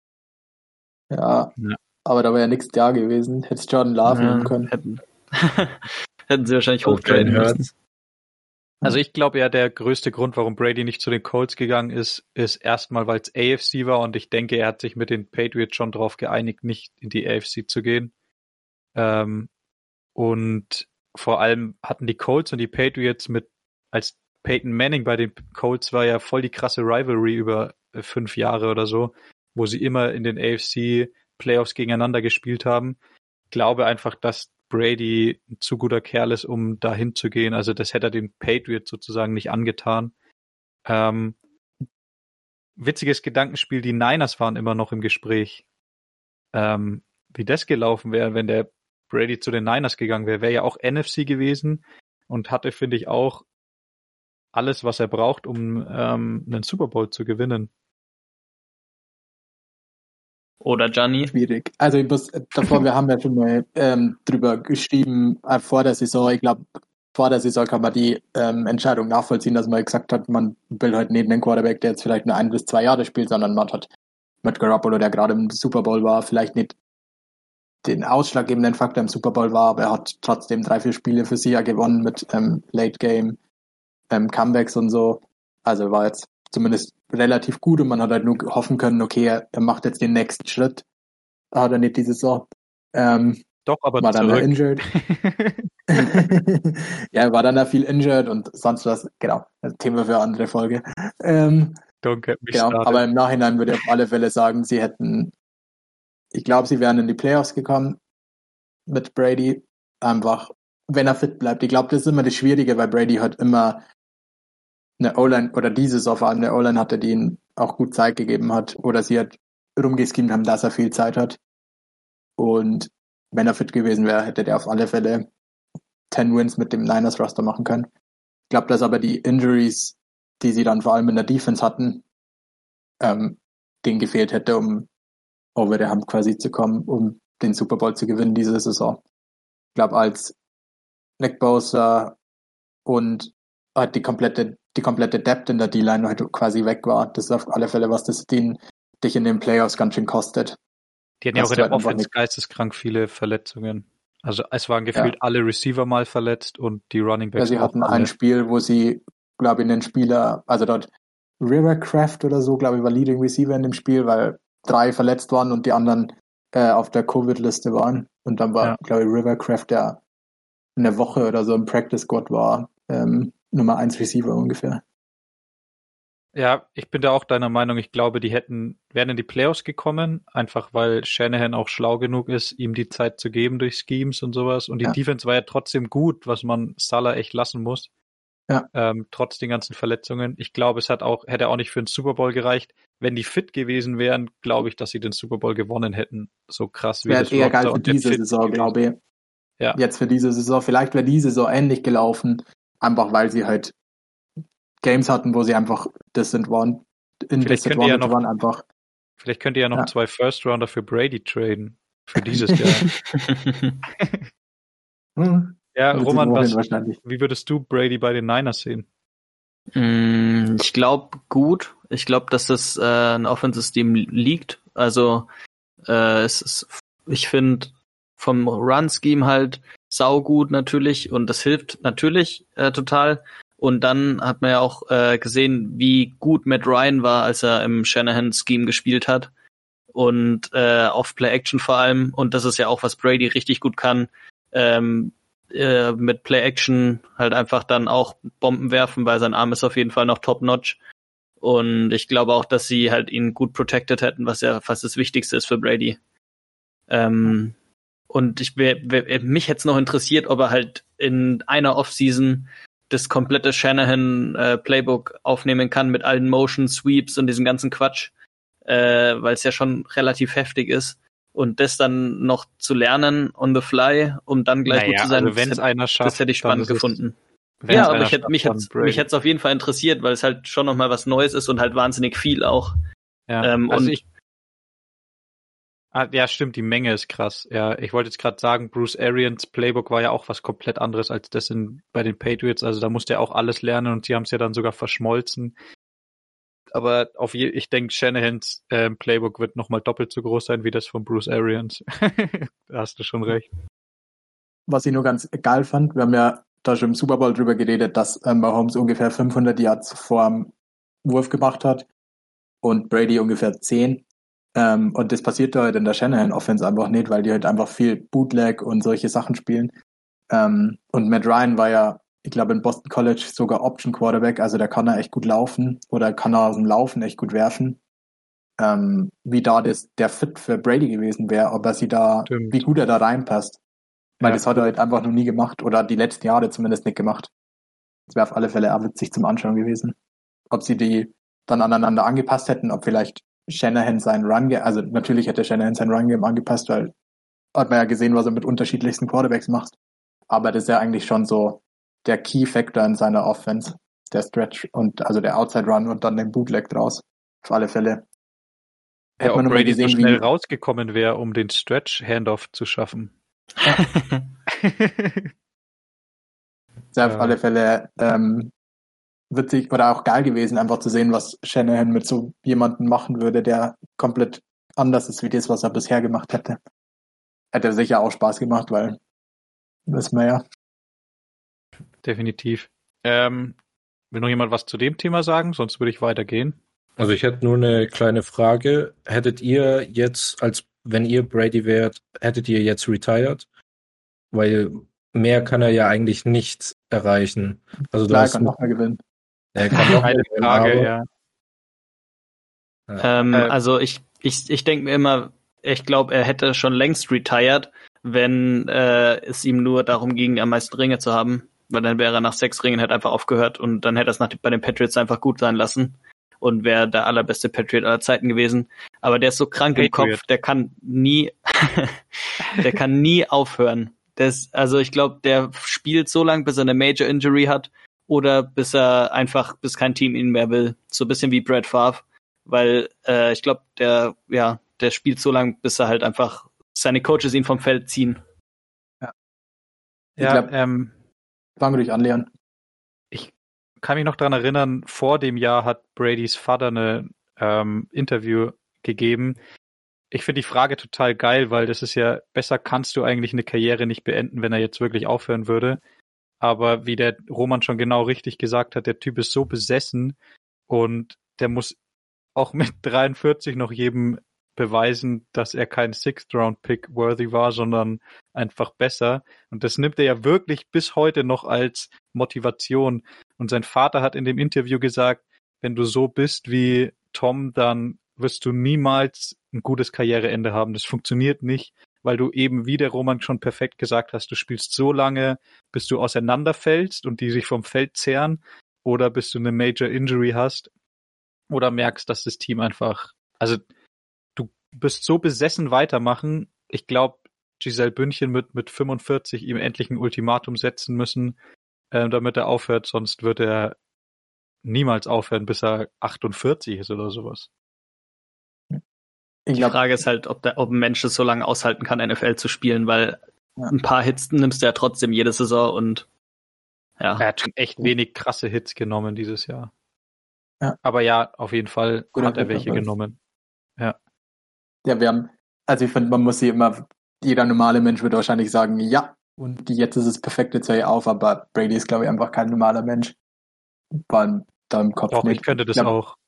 ja, ja, aber da wäre ja nichts da gewesen. Hätte Jordan Love ja, nehmen können. Hätten, hätten sie wahrscheinlich hochtraden müssen. Also ich glaube ja, der größte Grund, warum Brady nicht zu den Colts gegangen ist, ist erstmal, weil es A F C war und ich denke, er hat sich mit den Patriots schon darauf geeinigt, nicht in die A F C zu gehen. Ähm, und vor allem hatten die Colts und die Patriots mit, als Peyton Manning bei den Colts war ja voll die krasse Rivalry über fünf Jahre oder so, wo sie immer in den A F C Playoffs gegeneinander gespielt haben. Ich glaube einfach, dass Brady ein zu guter Kerl ist, um da hinzugehen. Also das hätte er den Patriots sozusagen nicht angetan. Ähm, witziges Gedankenspiel, die Niners waren immer noch im Gespräch. Ähm, wie das gelaufen wäre, wenn der Brady zu den Niners gegangen wäre, wäre ja auch N F C gewesen und hatte, finde ich, auch alles, was er braucht, um ähm, einen Super Bowl zu gewinnen. Oder Gianni? Schwierig. Also ich muss davor, wir haben ja schon mal ähm, drüber geschrieben, äh, vor der Saison, ich glaube, vor der Saison kann man die ähm, Entscheidung nachvollziehen, dass man gesagt hat, man will halt nicht einen Quarterback, der jetzt vielleicht nur ein bis zwei Jahre spielt, sondern man hat mit Garoppolo, der gerade im Super Bowl war, vielleicht nicht den ausschlaggebenden Faktor im Super Bowl war, aber er hat trotzdem drei, vier Spiele für sie ja gewonnen mit ähm, Late Game ähm, Comebacks und so. Also war jetzt zumindest relativ gut und man hat halt nur hoffen können, okay, er, er macht jetzt den nächsten Schritt. Hat er nicht diese Saison. Ähm, Doch, aber war zurück. dann injured. Ja, er war dann da viel injured und sonst was, genau, das Thema für eine andere Folge. Ähm, Don't get me genau, started. aber im Nachhinein würde ich auf alle Fälle sagen, sie hätten, ich glaube, sie wären in die Playoffs gekommen mit Brady, einfach, wenn er fit bleibt. Ich glaube, das ist immer das Schwierige, weil Brady hat immer eine O-Line, oder dieses auf allem eine O-Line hatte, die ihm auch gut Zeit gegeben hat, oder sie hat rumgeschemt haben, dass er viel Zeit hat. Und wenn er fit gewesen wäre, hätte der auf alle Fälle zehn Wins mit dem Niners-Roster machen können. Ich glaube, dass aber die Injuries, die sie dann vor allem in der Defense hatten, ähm, denen gefehlt hätte, um over the hump quasi zu kommen, um den Super Bowl zu gewinnen diese Saison. Ich glaube, als Nick Bosa und halt die komplette, die komplette Depth in der D-Line halt quasi weg war, das ist auf alle Fälle was, das den, dich in den Playoffs ganz schön kostet. Die hatten ja auch in der Hast du halt einfach Offense nicht- geisteskrank viele Verletzungen. Also es waren gefühlt Ja. alle Receiver mal verletzt und die Running Ja, Backs sie auch hatten alle. ein Spiel, wo sie, glaube ich, einen Spieler, also dort Rivercraft oder so, glaube ich, war Leading Receiver in dem Spiel, weil drei verletzt waren und die anderen äh, auf der Covid-Liste waren. Und dann war, Ja. glaube ich, Rivercraft, der eine Woche oder so im Practice Squad war, ähm, Nummer eins Receiver ungefähr. Ja, ich bin da auch deiner Meinung. Ich glaube, die hätten, wären in die Playoffs gekommen, einfach weil Shanahan auch schlau genug ist, ihm die Zeit zu geben durch Schemes und sowas. Und die Ja. Defense war ja trotzdem gut, was man Salah echt lassen muss. Ja. Ähm, trotz den ganzen Verletzungen. Ich glaube, es hat auch, hätte auch nicht für den Super Bowl gereicht. Wenn die fit gewesen wären, glaube ich, dass sie den Super Bowl gewonnen hätten. So krass wie Wäre das eher Roster geil für und der diese Fit Saison, gewesen. glaube ich. Ja. Jetzt für diese Saison. Vielleicht wäre die Saison ähnlich gelaufen, einfach weil sie halt Games hatten, wo sie einfach distant waren, in Vielleicht könnt ihr ja disadvantage noch- waren einfach. Vielleicht könnt ihr ja noch Ja. zwei First Rounder für Brady traden. Für dieses Jahr. Hm, Ja, wird Roman, sie wohin was, wahrscheinlich. wie würdest du Brady bei den Niners sehen? Mm, Ich glaube gut. Ich glaube, dass das äh, ein Offense-System liegt. Also äh, es ist, ich finde vom Run-Scheme halt saugut natürlich und das hilft natürlich äh, total. Und dann hat man ja auch äh, gesehen, wie gut Matt Ryan war, als er im Shanahan-Scheme gespielt hat. Und äh, auf Play-Action vor allem. Und das ist ja auch, was Brady richtig gut kann. Ähm, äh, mit Play-Action halt einfach dann auch Bomben werfen, weil sein Arm ist auf jeden Fall noch top-notch. Und ich glaube auch, dass sie halt ihn gut protected hätten, was ja fast das Wichtigste ist für Brady. Ähm, und ich wär, wär, mich hätte es noch interessiert, ob er halt in einer Offseason das komplette Shanahan-Playbook äh, aufnehmen kann mit allen Motion Sweeps und diesem ganzen Quatsch, äh, weil es ja schon relativ heftig ist. Und das dann noch zu lernen on the fly, um dann gleich gut zu sein, also wenn das, es einer hätte, schafft, das hätte ich dann spannend ist es- gefunden. wenn's Ja, aber einer ich hätte, schafft, mich dann hätte Brady. mich hätte es auf jeden Fall interessiert, weil es halt schon nochmal was Neues ist und halt wahnsinnig viel auch. Ja, Ähm, also und ich. Ah, ja, stimmt, die Menge ist krass. Ja, ich wollte jetzt gerade sagen, Bruce Arians Playbook war ja auch was komplett anderes als das in, bei den Patriots. Also da musste er auch alles lernen und sie haben es ja dann sogar verschmolzen. Aber auf je, ich denke, Shanahans ähm, Playbook wird nochmal doppelt so groß sein wie das von Bruce Arians. Da hast du schon recht. Was ich nur ganz geil fand, wir haben ja da schon im Super Bowl drüber geredet, dass ähm, Mahomes ungefähr fünfhundert Yards vorm Wurf gemacht hat und Brady ungefähr zehn. Ähm, und das passiert halt in der Shanahan-Offense einfach nicht, weil die halt einfach viel Bootleg und solche Sachen spielen. Ähm, und Matt Ryan war ja, ich glaube, in Boston College sogar Option Quarterback, also der kann er echt gut laufen oder kann er aus dem Laufen echt gut werfen. Ähm, wie da das, der Fit für Brady gewesen wäre, ob er sie da, Stimmt. wie gut er da reinpasst. Weil Ja. das hat er halt einfach noch nie gemacht oder die letzten Jahre zumindest nicht gemacht. Das wäre auf alle Fälle auch witzig zum Anschauen gewesen. Ob sie die dann aneinander angepasst hätten, ob vielleicht Shanahan seinen Run, also natürlich hätte Shanahan sein Run-Game angepasst, weil hat man ja gesehen, was er mit unterschiedlichsten Quarterbacks macht. Aber das ist ja eigentlich schon so der Key-Factor in seiner Offense, der Stretch und also der Outside-Run und dann den Bootleg draus. Auf alle Fälle. Ja, Hätte ob man nur mal Brady so gesehen, schnell wie rausgekommen wäre, um den Stretch-Handoff zu schaffen. sehr auf Ja. alle Fälle ähm, witzig oder auch geil gewesen, einfach zu sehen, was Shanahan mit so jemandem machen würde, der komplett anders ist wie das, was er bisher gemacht hätte. Hätte sicher auch Spaß gemacht, weil wissen wir ja. Definitiv. Ähm, will noch jemand was zu dem Thema sagen? Sonst würde ich weitergehen. Also ich hätte nur eine kleine Frage. Hättet ihr jetzt, als wenn ihr Brady wärt, hättet ihr jetzt retired? Weil mehr kann er ja eigentlich nicht erreichen. Also du Klar, er hast kann noch mal gewinnen. er kann noch Keine mehr gewinnen, Frage, aber, ja. Ähm, Äh, also ich, ich, ich denke mir immer, ich glaube, er hätte schon längst retired, wenn äh, es ihm nur darum ging, am meisten Ringe zu haben. Weil dann wäre er nach sechs Ringen halt einfach aufgehört und dann hätte er es nach, bei den Patriots einfach gut sein lassen und wäre der allerbeste Patriot aller Zeiten gewesen. Aber der ist so krank im Patriot. Kopf, der kann nie, der kann nie aufhören. Der ist, also ich glaube, der spielt so lange, bis er eine Major Injury hat oder bis er einfach, bis kein Team ihn mehr will. So ein bisschen wie Brett Favre. Weil äh, ich glaube, der, ja, der spielt so lange, bis er halt einfach seine Coaches ihn vom Feld ziehen. Ja, ich ja glaub, ähm, fangen wir durch an, Leon. Ich kann mich noch daran erinnern, vor dem Jahr hat Bradys Vater eine ähm, Interview gegeben. Ich finde die Frage total geil, weil das ist ja, besser kannst du eigentlich eine Karriere nicht beenden, wenn er jetzt wirklich aufhören würde. Aber wie der Roman schon genau richtig gesagt hat, der Typ ist so besessen und der muss auch mit dreiundvierzig noch jedem beweisen, dass er kein Sixth-Round-Pick worthy war, sondern einfach besser. Und das nimmt er ja wirklich bis heute noch als Motivation. Und sein Vater hat in dem Interview gesagt, wenn du so bist wie Tom, dann wirst du niemals ein gutes Karriereende haben. Das funktioniert nicht, weil du eben, wie der Roman schon perfekt gesagt hast, du spielst so lange, bis du auseinanderfällst und die sich vom Feld zehren, oder bis du eine Major Injury hast oder merkst, dass das Team einfach, also du bist so besessen weitermachen. Ich glaube, Giselle Bündchen wird mit fünfundvierzig ihm endlich ein Ultimatum setzen müssen, äh, damit er aufhört, sonst wird er niemals aufhören, bis er achtundvierzig ist oder sowas. Ich Die glaub, Frage ist halt, ob, der, ob ein Mensch es so lange aushalten kann, N F L zu spielen, weil ja. ein paar Hits nimmst du ja trotzdem jede Saison und ja. Er hat schon echt wenig krasse Hits genommen dieses Jahr. Ja. Aber ja, auf jeden Fall Guter hat er welche Fall. genommen. Ja. Ja, wir haben, also ich finde, man muss sie immer, jeder normale Mensch würde wahrscheinlich sagen, ja, und jetzt ist es perfekt, jetzt höre ich auf, aber Brady ist, glaube ich, einfach kein normaler Mensch. War da im Kopf Doch, nicht. ich könnte das ich glaub, auch.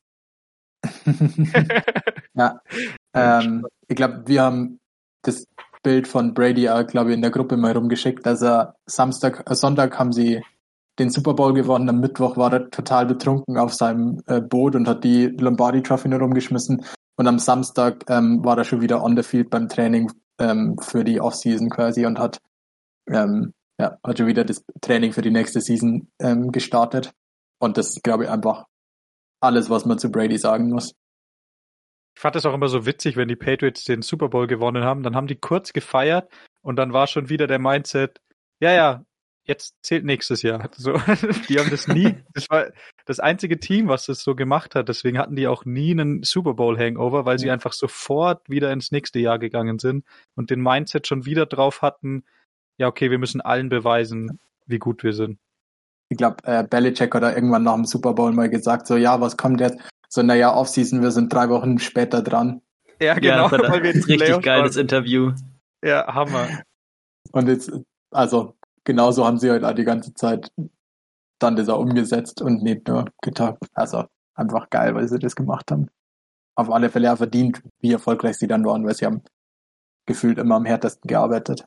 ja. Ähm, ich glaube, wir haben das Bild von Brady, glaube ich, in der Gruppe mal rumgeschickt, dass er Samstag, äh, Sonntag haben sie den Super Bowl gewonnen, am Mittwoch war er total betrunken auf seinem äh, Boot und hat die Lombardi Trophy nur rumgeschmissen und am Samstag ähm, war er schon wieder on the field beim Training ähm, für die Offseason quasi und hat ähm, ja, hat schon wieder das Training für die nächste Season ähm, gestartet und das ist, glaube ich, einfach alles, was man zu Brady sagen muss. Ich fand das auch immer so witzig, wenn die Patriots den Super Bowl gewonnen haben, dann haben die kurz gefeiert und dann war schon wieder der Mindset, ja, ja, jetzt zählt nächstes Jahr. So, die haben das nie, das war das einzige Team, was das so gemacht hat, deswegen hatten die auch nie einen Super Bowl Hangover, weil sie ja. einfach sofort wieder ins nächste Jahr gegangen sind und den Mindset schon wieder drauf hatten, ja, okay, wir müssen allen beweisen, wie gut wir sind. Ich glaube, äh, Belichick hat irgendwann nach dem Super Bowl mal gesagt, so, ja, was kommt jetzt? So, naja, Offseason, wir sind drei Wochen später dran. Ja, genau. Ja, das war ein richtig geiles Interview. Ja, Hammer. Und jetzt, also, genauso haben sie halt auch die ganze Zeit dann das auch umgesetzt und nicht nur getan. Also, einfach geil, weil sie das gemacht haben. Auf alle Fälle auch verdient, wie erfolgreich sie dann waren, weil sie haben gefühlt immer am härtesten gearbeitet.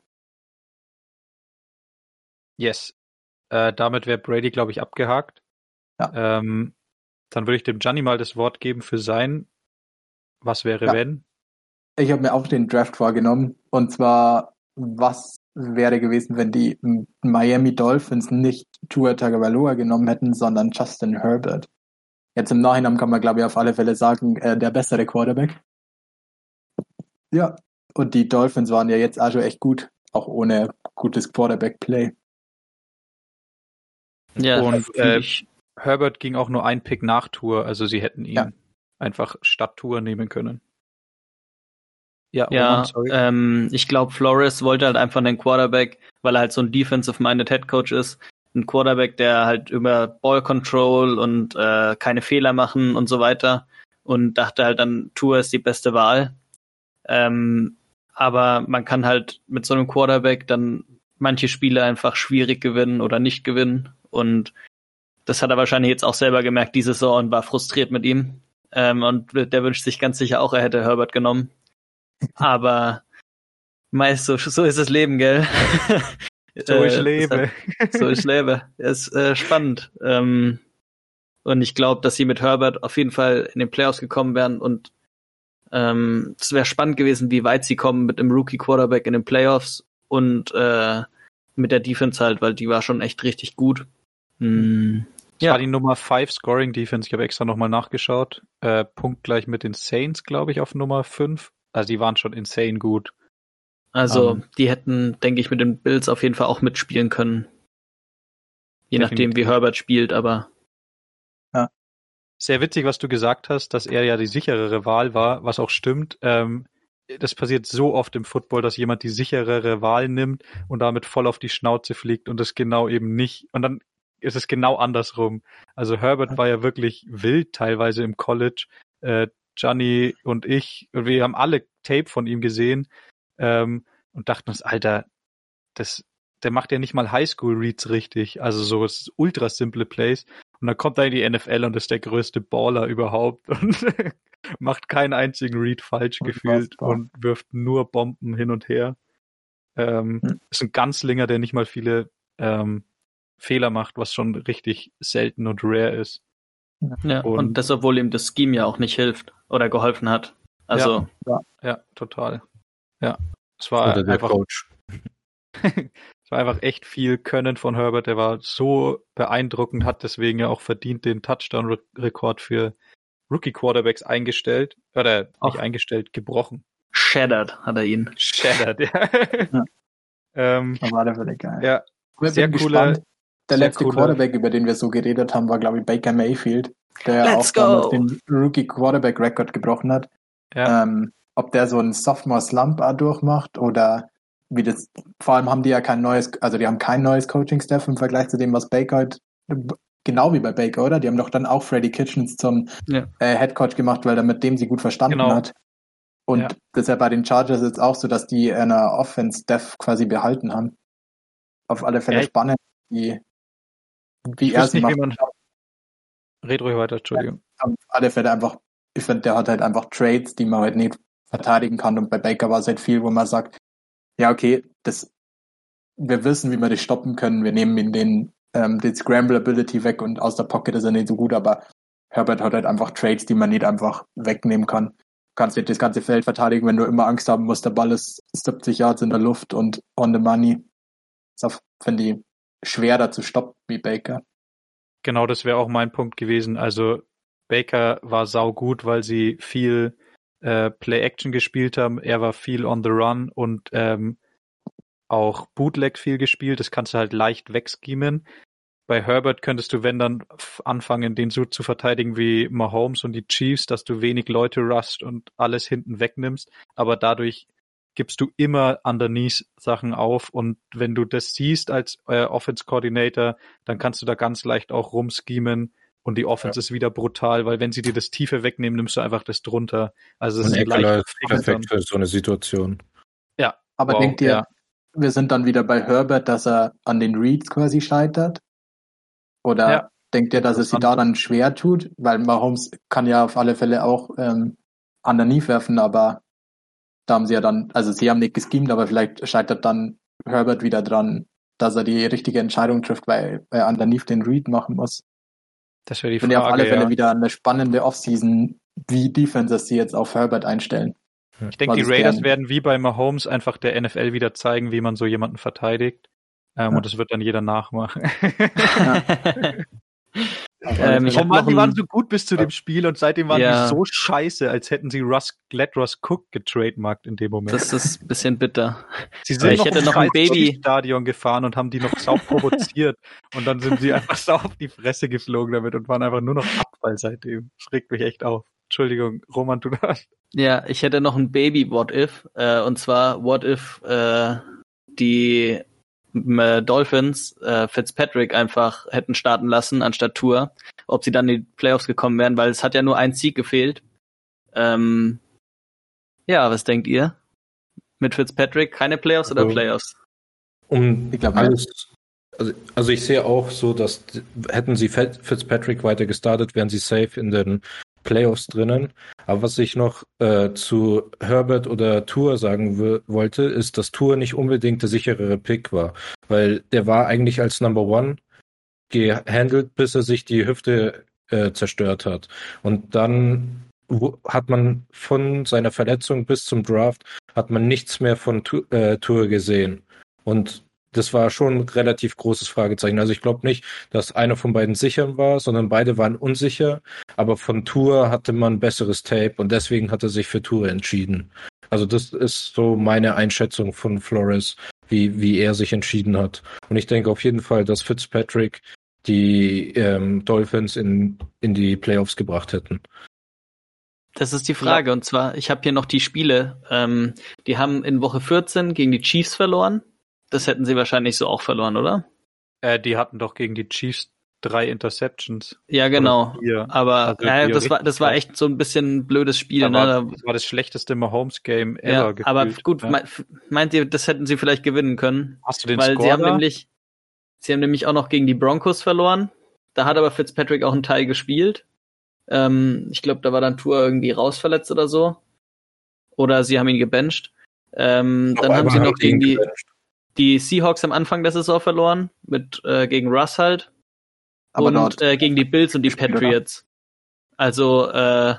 Yes. Äh, damit wäre Brady, glaube ich, abgehakt. Ja. Ähm, dann würde ich dem Gianni mal das Wort geben für sein Was wäre, ja. wenn? Ich habe mir auch den Draft vorgenommen. Und zwar, was wäre gewesen, wenn die Miami Dolphins nicht Tua Tagovailoa genommen hätten, sondern Justin Herbert. Jetzt im Nachhinein kann man, glaube ich, auf alle Fälle sagen, äh, der bessere Quarterback. Ja. Und die Dolphins waren ja jetzt auch schon echt gut, auch ohne gutes Quarterback-Play. Ja, und äh, Herbert ging auch nur ein Pick nach Tour, also sie hätten ihn ja. einfach statt Tour nehmen können. Ja, ja Roman, ähm, ich glaube, Flores wollte halt einfach einen Quarterback, weil er halt so ein defensive-minded Headcoach ist, ein Quarterback, der halt über Ball Control und äh, keine Fehler machen und so weiter und dachte halt dann, Tour ist die beste Wahl. Ähm, aber man kann halt mit so einem Quarterback dann manche Spiele einfach schwierig gewinnen oder nicht gewinnen. Und das hat er wahrscheinlich jetzt auch selber gemerkt, diese Saison, und war frustriert mit ihm. Ähm, und der wünscht sich ganz sicher auch, er hätte Herbert genommen. Aber meist so, so ist das Leben, gell? So ich lebe. Hat, so ich lebe. Ist äh, spannend. Ähm, und ich glaube, dass sie mit Herbert auf jeden Fall in den Playoffs gekommen wären. Und ähm, es wäre spannend gewesen, wie weit sie kommen mit dem Rookie-Quarterback in den Playoffs und äh, mit der Defense halt, weil die war schon echt richtig gut. Hm. Das ja. war die Nummer fünf Scoring Defense. Ich habe extra nochmal nachgeschaut. Äh, punktgleich mit den Saints, glaube ich, auf Nummer fünf. Also die waren schon insane gut. Also um, die hätten, denke ich, mit den Bills auf jeden Fall auch mitspielen können. Je nachdem, wie Herbert spielt, aber ja. Sehr witzig, was du gesagt hast, dass er ja die sicherere Wahl war, was auch stimmt. Ähm, das passiert so oft im Football, dass jemand die sicherere Wahl nimmt und damit voll auf die Schnauze fliegt und das genau eben nicht. Und dann ist es genau andersrum. Also Herbert war ja wirklich wild teilweise im College. Äh, Gianni und ich, und wir haben alle Tape von ihm gesehen ähm, und dachten uns, Alter, das, der macht ja nicht mal Highschool-Reads richtig. Also so es ultra simple Plays. Und dann kommt er in die N F L und ist der größte Baller überhaupt und macht keinen einzigen Read falsch gefühlt und wirft nur Bomben hin und her. Ähm, hm. Ist ein Ganzlinger, der nicht mal viele ähm, Fehler macht, was schon richtig selten und rare ist. Ja, und, und das, obwohl ihm das Scheme ja auch nicht hilft oder geholfen hat. Also ja, ja total. Ja, es war oder der einfach Coach. Es war einfach echt viel Können von Herbert. Der war so beeindruckend, hat deswegen ja auch verdient den Touchdown-Rekord für Rookie-Quarterbacks eingestellt. Oder Ach. nicht eingestellt, gebrochen. Shattered hat er ihn. Shattered, ja. ja. ähm, das war der völlig geil. Ja, wir sehr bin cooler, gespannt. Der sehr letzte cooler. Quarterback, über den wir so geredet haben, war, glaube ich, Baker Mayfield, der Let's auch damals den Rookie-Quarterback-Rekord gebrochen hat. Ja. Ähm, ob der so einen Sophomore-Slump durchmacht oder wie das, vor allem haben die ja kein neues, also die haben kein neues Coaching-Staff im Vergleich zu dem, was Baker halt, genau wie bei Baker, oder? Die haben doch dann auch Freddie Kitchens zum ja. äh, Headcoach gemacht, weil er mit dem sie gut verstanden genau. hat. Und ja. das ist ja bei den Chargers jetzt auch so, dass die eine Offense-Staff quasi behalten haben. Auf alle Fälle ja, spannend, wie, wie ich er weiß sie nicht, macht. Wie man... Red ruhig weiter, Entschuldigung. Auf alle Fälle einfach, ich finde, der hat halt einfach Trades, die man halt nicht verteidigen kann. Und bei Baker war es halt viel, wo man sagt, ja, okay, das, wir wissen, wie wir das stoppen können. Wir nehmen ihm den, ähm, den Scramble-Ability weg und aus der Pocket ist er nicht so gut, aber Herbert hat halt einfach Trades, die man nicht einfach wegnehmen kann. Du kannst nicht das ganze Feld verteidigen, wenn du immer Angst haben musst, der Ball ist siebzig Yards in der Luft und on the money. Das finde ich schwerer zu stoppen wie Baker. Genau, das wäre auch mein Punkt gewesen. Also Baker war saugut, weil sie viel äh, Play-Action gespielt haben. Er war viel on the run und ähm, auch Bootleg viel gespielt. Das kannst du halt leicht wegschemen. Bei Herbert könntest du, wenn dann, anfangen, den so zu verteidigen wie Mahomes und die Chiefs, dass du wenig Leute rust und alles hinten wegnimmst. Aber dadurch gibst du immer underneath Sachen auf und wenn du das siehst als äh, Offense Coordinator, dann kannst du da ganz leicht auch rumschemen und die Offense ja. ist wieder brutal, weil wenn sie dir das Tiefe wegnehmen, nimmst du einfach das drunter. Also es und ist leicht perfekt für so eine Situation. Ja. Aber wow, denkt ihr, ja. wir sind dann wieder bei Herbert, dass er an den Reads quasi scheitert? Oder ja. denkt ihr, dass es sie da dann schwer tut? Weil Mahomes kann ja auf alle Fälle auch ähm, underneath werfen, aber da haben sie ja dann, also sie haben nicht geschemt, aber vielleicht scheitert dann Herbert wieder dran, dass er die richtige Entscheidung trifft, weil er underneath den Read machen muss. Das wäre die Frage, ja. auf alle Fälle ja. wieder eine spannende Offseason, wie Defenses sie jetzt auf Herbert einstellen. Ich denke, die Raiders werden wie bei Mahomes einfach der N F L wieder zeigen, wie man so jemanden verteidigt. Ähm, ja. Und das wird dann jeder nachmachen. Ja. Ähm, oh Mann, die waren so gut bis zu dem Spiel und seitdem waren ja. die so scheiße, als hätten sie Russ, Gladruss Cook getrademarkt in dem Moment. Das ist ein bisschen bitter. Sie sind ich noch hätte noch ein Baby Stadion gefahren und haben die noch sau provoziert und dann sind sie einfach sau auf die Fresse geflogen damit und waren einfach nur noch Abfall seitdem. Das regt mich echt auf. Entschuldigung, Roman, du darfst. Ja, ich hätte noch ein Baby What If äh, und zwar What If äh, die Dolphins äh, Fitzpatrick einfach hätten starten lassen anstatt Tour, ob sie dann in die Playoffs gekommen wären, weil es hat ja nur ein Sieg gefehlt. Ähm, ja, was denkt ihr? Mit Fitzpatrick keine Playoffs also, oder Playoffs? Um ich glaube alles. Also, also ich sehe auch so, dass hätten sie Fitzpatrick weiter gestartet, wären sie safe in den Playoffs drinnen. Aber was ich noch äh, zu Herbert oder Tour sagen w- wollte, ist, dass Tour nicht unbedingt der sicherere Pick war. Weil der war eigentlich als Number One gehandelt, bis er sich die Hüfte äh, zerstört hat. Und dann w- hat man von seiner Verletzung bis zum Draft hat man nichts mehr von tu- äh, Tour gesehen. Und das war schon ein relativ großes Fragezeichen. Also ich glaube nicht, dass einer von beiden sicher war, sondern beide waren unsicher. Aber von Tour hatte man besseres Tape und deswegen hat er sich für Tour entschieden. Also das ist so meine Einschätzung von Flores, wie, wie er sich entschieden hat. Und ich denke auf jeden Fall, dass Fitzpatrick die ähm, Dolphins in, in die Playoffs gebracht hätten. Das ist die Frage. Ja. Und zwar, ich habe hier noch die Spiele. Ähm, die haben in Woche vierzehn gegen die Chiefs verloren. Das hätten sie wahrscheinlich so auch verloren, oder? Äh, die hatten doch gegen die Chiefs drei Interceptions. Ja, genau. Aber also äh, das war das war echt so ein bisschen ein blödes Spiel. Da ne? war, das war das schlechteste Mahomes-Game ever ja, gefühlt. Aber gut, ja. me- meint ihr, das hätten sie vielleicht gewinnen können? Hast du den Weil Score sie haben da? nämlich, sie haben nämlich auch noch gegen die Broncos verloren. Da hat aber Fitzpatrick auch einen Teil gespielt. Ähm, ich glaube, da war dann Tour irgendwie rausverletzt oder so. Oder sie haben ihn gebencht. Ähm, dann haben sie noch gegen die, die Seahawks am Anfang der Saison verloren. Mit äh, gegen Russ halt. Aber und äh, gegen die Bills und die Patriots. Also, äh,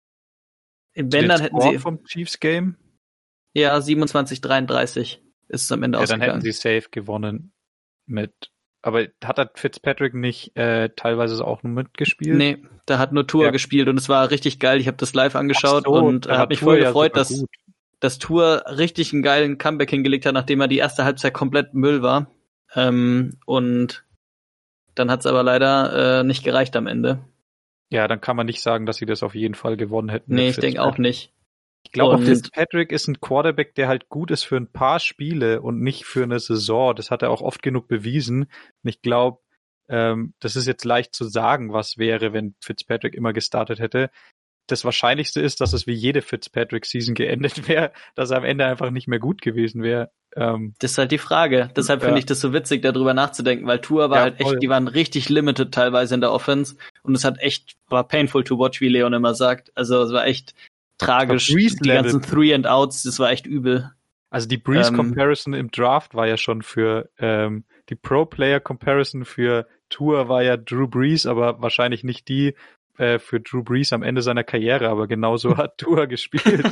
wenn dann hätten sie vom Chiefs Game? Ja, siebenundzwanzig dreiunddreißig ist es am Ende ja, ausgegangen. Dann hätten sie safe gewonnen mit. Aber hat er Fitzpatrick nicht äh, teilweise auch nur mitgespielt? Nee, da hat nur Tour ja. gespielt und es war richtig geil. Ich habe das live angeschaut so, und äh, habe mich voll ja gefreut, dass, dass Tour richtig einen geilen Comeback hingelegt hat, nachdem er die erste Halbzeit komplett Müll war. Ähm, und dann hat es aber leider äh, nicht gereicht am Ende. Ja, dann kann man nicht sagen, dass sie das auf jeden Fall gewonnen hätten. Nee, ich denke auch nicht. Ich glaube, Fitzpatrick ist ein Quarterback, der halt gut ist für ein paar Spiele und nicht für eine Saison. Das hat er auch oft genug bewiesen. Und ich glaube, ähm, das ist jetzt leicht zu sagen, was wäre, wenn Fitzpatrick immer gestartet hätte. Das Wahrscheinlichste ist, dass es wie jede Fitzpatrick-Season geendet wäre, dass er am Ende einfach nicht mehr gut gewesen wäre. Ähm, das ist halt die Frage. Deshalb ja. finde ich das so witzig, darüber nachzudenken, weil Tour war ja, halt echt, voll. Die waren richtig limited teilweise in der Offense und es hat echt, war painful to watch, wie Leon immer sagt. Also es war echt tragisch. Die ganzen Three and Outs, das war echt übel. Also die Breeze-Comparison ähm, im Draft war ja schon für, ähm, die Pro-Player-Comparison für Tour war ja Drew Brees, aber wahrscheinlich nicht die äh, für Drew Brees am Ende seiner Karriere, aber genauso hat Tour gespielt.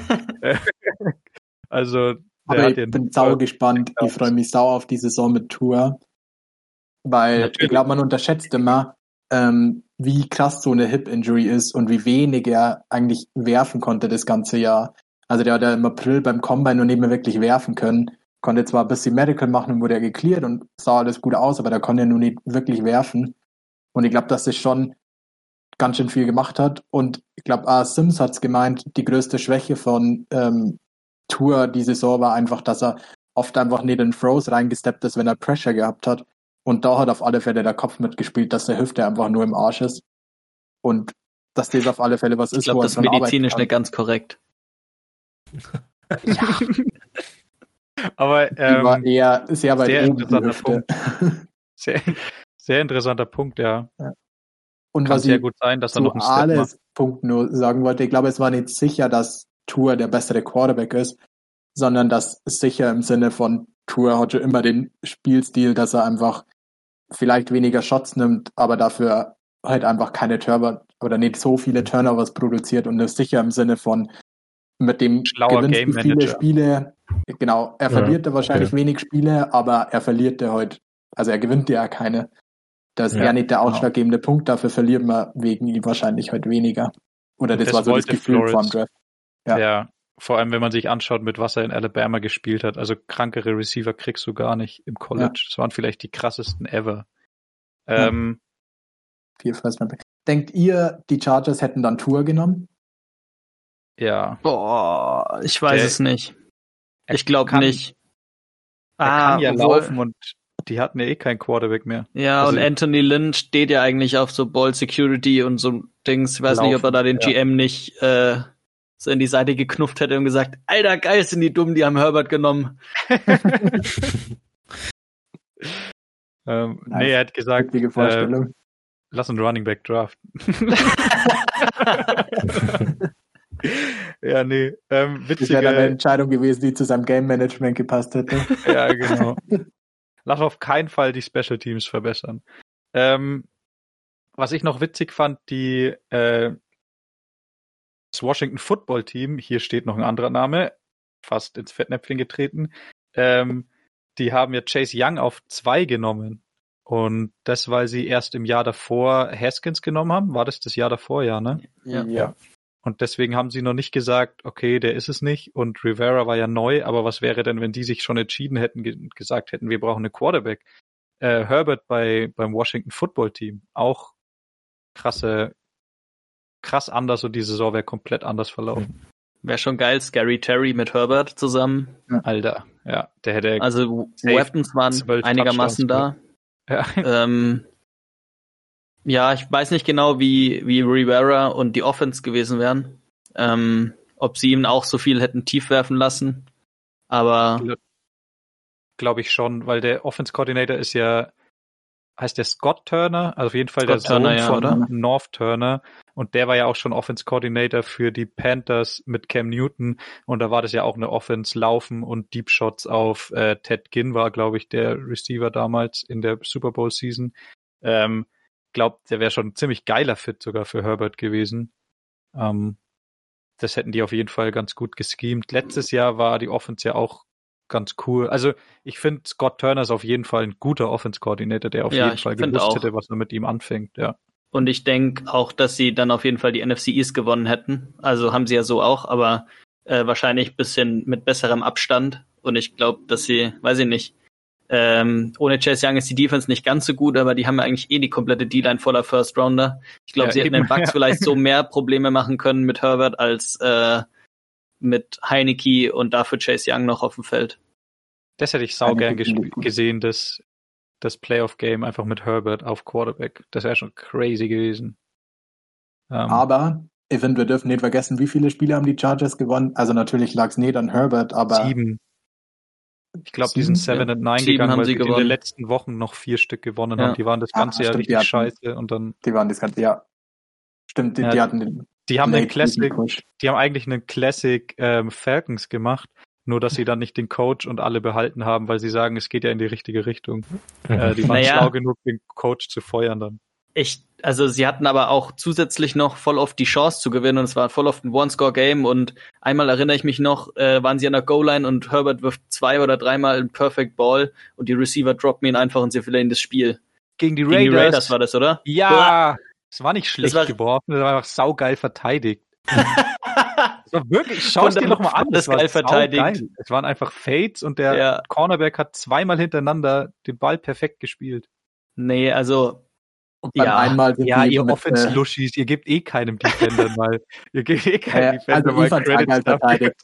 also Aber ich bin sau gespannt. Ich freue mich sau auf die Saison mit Tour, weil Natürlich. ich glaube, man unterschätzt immer, ähm, wie krass so eine Hip-Injury ist und wie wenig er eigentlich werfen konnte das ganze Jahr. Also der hat ja im April beim Combine noch nicht mehr wirklich werfen können. Konnte zwar ein bisschen Medical machen und wurde er gecleared und sah alles gut aus, aber der konnte ja nur nicht wirklich werfen. Und ich glaube, dass das schon ganz schön viel gemacht hat. Und ich glaube, ah, Sims hat's gemeint, die größte Schwäche von ähm, Tour die Saison war einfach, dass er oft einfach nicht in Throws reingesteppt ist, wenn er Pressure gehabt hat. Und da hat auf alle Fälle der Kopf mitgespielt, dass der Hüfte einfach nur im Arsch ist. Und dass das auf alle Fälle was ich ist, glaub, wo er das ist medizinisch nicht ganz korrekt. Ja. Aber ähm, war eher sehr weit sehr oben die Hüfte. Sehr, sehr interessanter Punkt, ja. ja. Und Kann was sehr ich gut sein, dass er zu noch einen Step alles macht. Punkt nur sagen wollte, ich glaube, es war nicht sicher, dass Tour der bessere Quarterback ist, sondern dass sicher im Sinne von Tour hat schon immer den Spielstil, dass er einfach vielleicht weniger Shots nimmt, aber dafür halt einfach keine Turnover oder nicht so viele Turnovers produziert und ist sicher im Sinne von mit dem Schlauer gewinnst Game du viele Manager. Spiele, genau, er Ja, verliert ja wahrscheinlich okay. wenig Spiele, aber er verliert ja heute, also er gewinnt ja keine. Das ist Ja, ja nicht der genau. ausschlaggebende Punkt, dafür verliert man wegen ihm wahrscheinlich heute weniger. Oder das, Das war so das wollte Gefühl Flores. vor dem Draft. Ja. Ja. vor allem wenn man sich anschaut, mit was er in Alabama gespielt hat. Also krankere Receiver kriegst du gar nicht im College. Ja. Das waren vielleicht die krassesten ever. Ja. Ähm, Viel First Round Pick. Denkt ihr, die Chargers hätten dann Tour genommen? ja. Boah, ich weiß Der- es nicht. Er Ich glaube kann- nicht. Er Ah, kann ja obwohl- laufen und die hatten ja eh keinen Quarterback mehr. Ja, Also- und Anthony Lynn steht ja eigentlich auf so Ball Security und so Dings. Ich weiß nicht, ob er da den Laufen, G M nicht äh, so in die Seite geknufft hätte und gesagt, Alter, geil sind die dumm, die haben Herbert genommen. ähm, Nice. nee, er hat gesagt, Witzige äh, Vorstellung. lass einen Running Back draften. ja, nee. Ähm, Das wäre dann eine witzige, Entscheidung gewesen, die zu seinem Game Management gepasst hätte. ja, genau. Lass auf keinen Fall die Special Teams verbessern. Ähm, was ich noch witzig fand, die äh, das Washington Football Team, hier steht noch ein anderer Name, fast ins Fettnäpfchen getreten, ähm, die haben ja Chase Young auf zwei genommen. Und das, weil sie erst im Jahr davor Haskins genommen haben. War das das Jahr davor, ja, ne? Ja. ja. Und deswegen haben sie noch nicht gesagt, okay, der ist es nicht. Und Rivera war ja neu, aber was wäre denn, wenn die sich schon entschieden hätten, ge- gesagt hätten, wir brauchen einen Quarterback? Äh, Herbert bei beim Washington Football Team, auch krasse, krass anders und die Saison wäre komplett anders verlaufen. Wäre schon geil, Scary Terry mit Herbert zusammen. Alter, ja, der hätte. Also Weapons waren einigermaßen da. Ja. Ähm, ja, ich weiß nicht genau, wie, wie Rivera und die Offense gewesen wären. Ähm, ob sie ihm auch so viel hätten tief werfen lassen. Aber glaube ich schon, weil der Offense Coordinator ist ja, heißt der Scott Turner, also auf jeden Fall Scott der Sohn Turner, ja, von oder? North Turner, und der war ja auch schon Offense Coordinator für die Panthers mit Cam Newton, und da war das ja auch eine Offense Laufen und Deep Shots auf äh, Ted Ginn war, glaube ich, der Receiver damals in der Super Bowl Season. Ähm, glaubt, der wäre schon ein ziemlich geiler Fit sogar für Herbert gewesen. Ähm, das hätten die auf jeden Fall ganz gut geschemt. Letztes Jahr war die Offense ja auch ganz cool. Also ich finde, Scott Turner ist auf jeden Fall ein guter Offense-Coordinator, der auf ja, jeden Fall gewusst auch. hätte, was er mit ihm anfängt. Ja. Und ich denke auch, dass sie dann auf jeden Fall die N F C East gewonnen hätten. Also haben sie ja so auch, aber äh, wahrscheinlich ein bisschen mit besserem Abstand. Und ich glaube, dass sie, weiß ich nicht, ähm, ohne Chase Young ist die Defense nicht ganz so gut, aber die haben ja eigentlich eh die komplette D-Line voller First-Rounder. Ich glaube, ja, sie hätten den Bucks ja. vielleicht so mehr Probleme machen können mit Herbert als äh, mit Heineke und dafür Chase Young noch auf dem Feld. Das hätte ich saugern ges- gesehen, das, das Playoff-Game einfach mit Herbert auf Quarterback. Das wäre schon crazy gewesen. Um, aber, ich finde, wir dürfen nicht vergessen, wie viele Spiele haben die Chargers gewonnen? Also natürlich lag es nicht an Herbert, aber... Sieben. Ich glaube, die sind seven and nine Sieben gegangen, haben weil sie sie gewonnen. in den letzten Wochen noch vier Stück gewonnen ja. haben. Die waren das ganze ah, Jahr stimmt, richtig hatten, scheiße und dann... Die waren das ganze Jahr. Stimmt, die, ja, die hatten den... Die haben den Classic, die haben eigentlich einen Classic ähm, Falcons gemacht, nur dass sie dann nicht den Coach und alle behalten haben, weil sie sagen, es geht ja in die richtige Richtung. Äh, die waren naja. schlau genug, den Coach zu feuern dann. Ich, also sie hatten aber auch zusätzlich noch voll oft die Chance zu gewinnen und es war voll oft ein One-Score-Game und einmal erinnere ich mich noch, äh, waren sie an der Goal-Line und Herbert wirft zwei oder dreimal einen Perfect Ball und die Receiver droppen ihn einfach und sie verlieren das Spiel. Gegen die Raiders. Gegen die Raiders war das, oder? Ja, es war nicht schlecht war, geworfen, es war einfach saugeil verteidigt. Es war wirklich, schau es dir noch mal an, das war geil verteidigt. Geil. Es waren einfach Fades und der ja. Cornerback hat zweimal hintereinander den Ball perfekt gespielt. Nee, also Und beim ja, einmal sind ja die ihr mit, Offense-Luschis, ihr gebt eh keinem Defender mal, ihr gebt eh keinem äh, Defender also mal Credits geil verteidigt.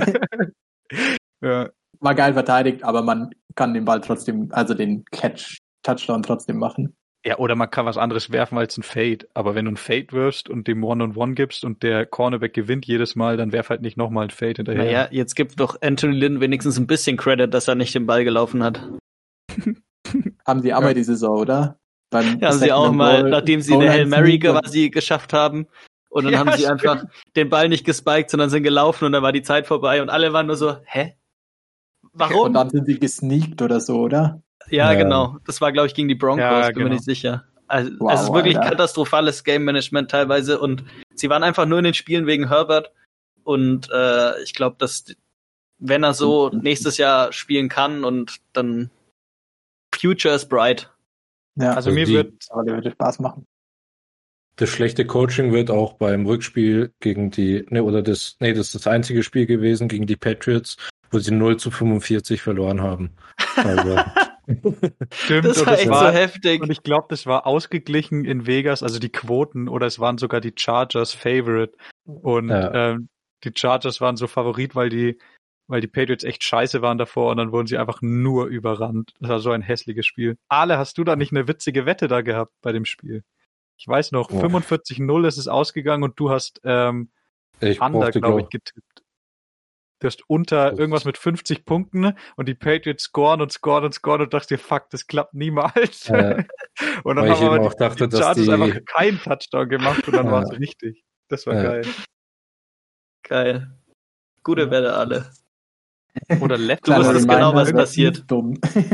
ja. War geil verteidigt, aber man kann den Ball trotzdem, also den Catch, Touchdown trotzdem machen. Ja, oder man kann was anderes werfen als ein Fade. Aber wenn du ein Fade wirfst und dem One-on-One gibst und der Cornerback gewinnt jedes Mal, dann werf halt nicht nochmal ein Fade hinterher. Naja, jetzt gibt doch Anthony Lynn wenigstens ein bisschen Credit, dass er nicht den Ball gelaufen hat. Haben sie aber ja. die Saison, oder? Beim ja, haben sie auch mal, Goal, nachdem sie Goal eine Hail Mary quasi geschafft haben. Und dann ja, haben sie stimmt. einfach den Ball nicht gespiked, sondern sind gelaufen und dann war die Zeit vorbei und alle waren nur so, hä? Warum? Und dann sind sie gesneakt oder so, oder? Ja, ja, genau. Das war, glaube ich, gegen die Broncos, ja, bin genau. mir nicht sicher. Also, wow, es ist wirklich Alter. katastrophales Game-Management teilweise und sie waren einfach nur in den Spielen wegen Herbert und äh, ich glaube, dass wenn er so nächstes Jahr spielen kann und dann Future is bright. Ja, also, also mir die, wird aber der würde Spaß machen. Das schlechte Coaching wird auch beim Rückspiel gegen die, ne, oder das, nee, das ist das einzige Spiel gewesen gegen die Patriots, wo sie null zu fünfundvierzig verloren haben. Also. Stimmt, das war echt war, so heftig. Und ich glaube, das war ausgeglichen in Vegas, also die Quoten, oder es waren sogar die Chargers Favorite. Und ja. ähm, die Chargers waren so Favorit, weil die, weil die Patriots echt scheiße waren davor und dann wurden sie einfach nur überrannt. Das war so ein hässliches Spiel. Ale, hast du da nicht eine witzige Wette da gehabt bei dem Spiel? Ich weiß noch, oh. fünfundvierzig null ist es ausgegangen und du hast ähm, ich Under, glaube ich, getippt. Du hast unter irgendwas mit fünfzig Punkten und die Patriots scoren und scoren und scoren und dachtest dir, fuck, das klappt niemals. Äh, und dann haben aber die, dachte, die Chargers die... einfach keinen Touchdown gemacht und dann äh, war es richtig. Das war äh. geil. Geil. Gute ja. Wette alle. Oder Left. Du wusstest genau, was passiert. Dumm.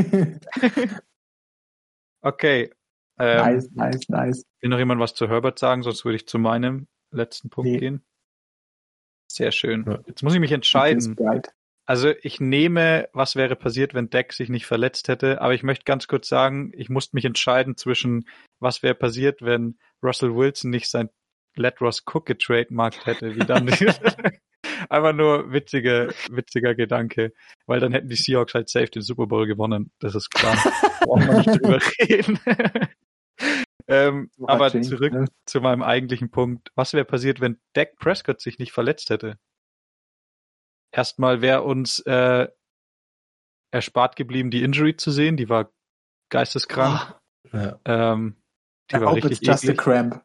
Okay. Ähm, nice, nice, nice. Will noch jemand was zu Herbert sagen, sonst würde ich zu meinem letzten Punkt nee. gehen. Sehr schön. Jetzt muss ich mich entscheiden. Also ich nehme, was wäre passiert, wenn Dak sich nicht verletzt hätte, aber ich möchte ganz kurz sagen, ich musste mich entscheiden zwischen, was wäre passiert, wenn Russell Wilson nicht sein Let Ross Cook getrademarkt hätte, wie dann einfach nur witziger, witziger Gedanke, weil dann hätten die Seahawks halt safe den Super Bowl gewonnen, das ist klar. Brauchen wir nicht drüber reden. ähm, So aber Hatching, zurück ne? zu meinem eigentlichen Punkt. Was wäre passiert, wenn Dak Prescott sich nicht verletzt hätte? Erstmal wäre uns äh, erspart geblieben, die Injury zu sehen. Die war geisteskrank. Oh. Ja. Ähm, die I war hope richtig it's just eklig. a cramp.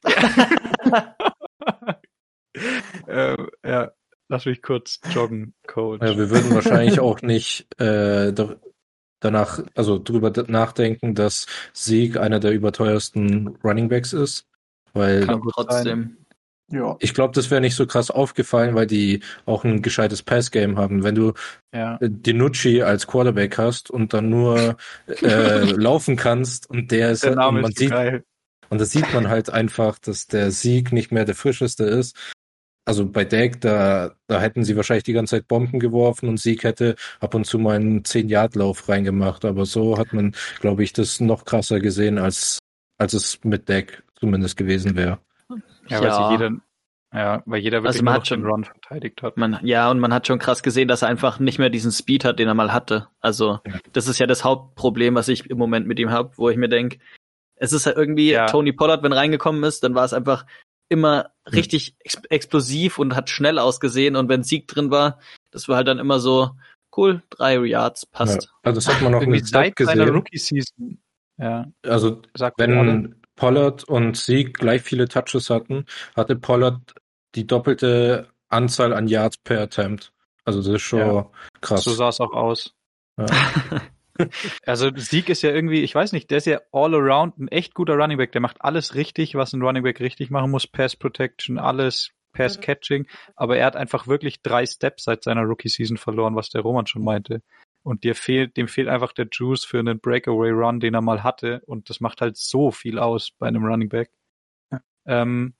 ähm, ja, lass mich kurz joggen, Coach. Ja, wir würden wahrscheinlich auch nicht äh, da- danach, also drüber d- nachdenken, dass Zeke einer der überteuersten Runningbacks ist, weil Kann gut Trotzdem. Ja. ich glaube, das wäre nicht so krass aufgefallen, weil die auch ein gescheites Passgame haben. Wenn du Ja. äh, DiNucci als Quarterback hast und dann nur äh, laufen kannst und der ist Der und Name man ist so sieht geil. und da sieht man halt einfach, dass der Sieg nicht mehr der frischeste ist. Also bei Dak, da, da hätten sie wahrscheinlich die ganze Zeit Bomben geworfen und Sieg hätte ab und zu mal einen zehn-Yard-Lauf reingemacht. Aber so hat man, glaube ich, das noch krasser gesehen, als, als es mit Dak zumindest gewesen wäre. Ja, weil sie jeder, ja, weil jeder wirklich Also man nur hat noch den schon- Run verteidigt hat. Man, ja, und man hat schon krass gesehen, dass er einfach nicht mehr diesen Speed hat, den er mal hatte. Also, Ja. das ist ja das Hauptproblem, was ich im Moment mit ihm habe, wo ich mir denke, es ist ja irgendwie, Ja. Tony Pollard, wenn reingekommen ist, dann war es einfach immer richtig ex explosiv und hat schnell ausgesehen. Und wenn Sieg drin war, das war halt dann immer so, cool, drei Yards, passt. Ja, also das hat man auch Irgendwie mit Doug seit seiner gesehen. Rookie-Season. Ja, Also sagt ihr alle. wenn Pollard und Sieg gleich viele Touches hatten, hatte Pollard die doppelte Anzahl an Yards per Attempt. Also das ist schon Ja. krass. So sah es auch aus. Ja. Also Sieg ist ja irgendwie, ich weiß nicht, der ist ja all around ein echt guter Running Back. Der macht alles richtig, was ein Running Back richtig machen muss. Pass Protection, alles, Pass Catching. Aber er hat einfach wirklich drei Steps seit seiner Rookie-Season verloren, was der Roman schon meinte. Und dir fehlt, dem fehlt einfach der Juice für einen Breakaway-Run, den er mal hatte. Und das macht halt so viel aus bei einem Running Back. Ja. Ähm,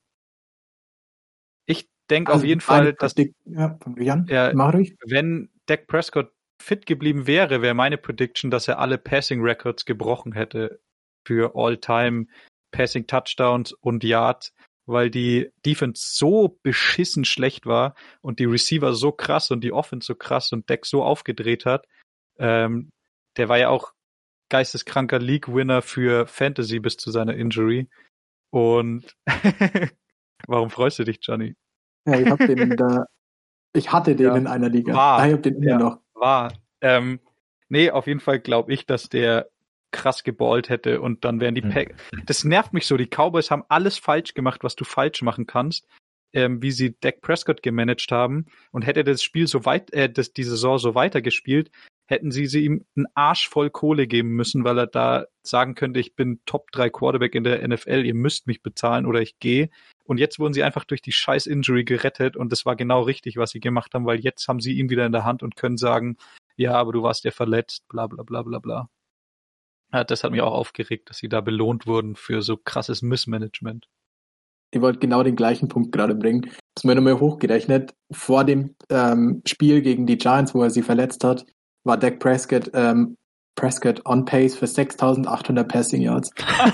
ich denke Also auf jeden meine Fall, dass Predict- ja, von Jan, Ja. mach ruhig. wenn Dak Prescott fit geblieben wäre, wäre meine Prediction, dass er alle Passing Records gebrochen hätte für All-Time Passing Touchdowns und Yards, weil die Defense so beschissen schlecht war und die Receiver so krass und die Offense so krass und Dak so aufgedreht hat. Ähm, der war ja auch geisteskranker League-Winner für Fantasy bis zu seiner Injury. Und warum freust du dich, Johnny? Ja, ich hab den da, ich hatte den Ja. in einer Liga. War. Ah, ich hab den immer Ja. noch. War. Ähm, nee, auf jeden Fall glaube ich, dass der krass geballt hätte und dann wären die Mhm. Pack. Das nervt mich so. Die Cowboys haben alles falsch gemacht, was du falsch machen kannst, ähm, wie sie Dak Prescott gemanagt haben. Und hätte das Spiel so weit, äh, das, die Saison so weitergespielt, hätten sie, sie ihm einen Arsch voll Kohle geben müssen, weil er da sagen könnte, ich bin Top drei Quarterback in der N F L, ihr müsst mich bezahlen oder ich gehe. Und jetzt wurden sie einfach durch die scheiß Injury gerettet und das war genau richtig, was sie gemacht haben, weil jetzt haben sie ihn wieder in der Hand und können sagen, ja, aber du warst ja verletzt, bla bla bla bla bla. Ja, das hat mich auch aufgeregt, dass sie da belohnt wurden für so krasses Missmanagement. Ich wollte genau den gleichen Punkt gerade bringen. Das mir nochmal hochgerechnet. Vor dem ähm, Spiel gegen die Giants, wo er sie verletzt hat, war Dak Prescott, ähm, Prescott on pace für sechstausendachthundert Passing Yards.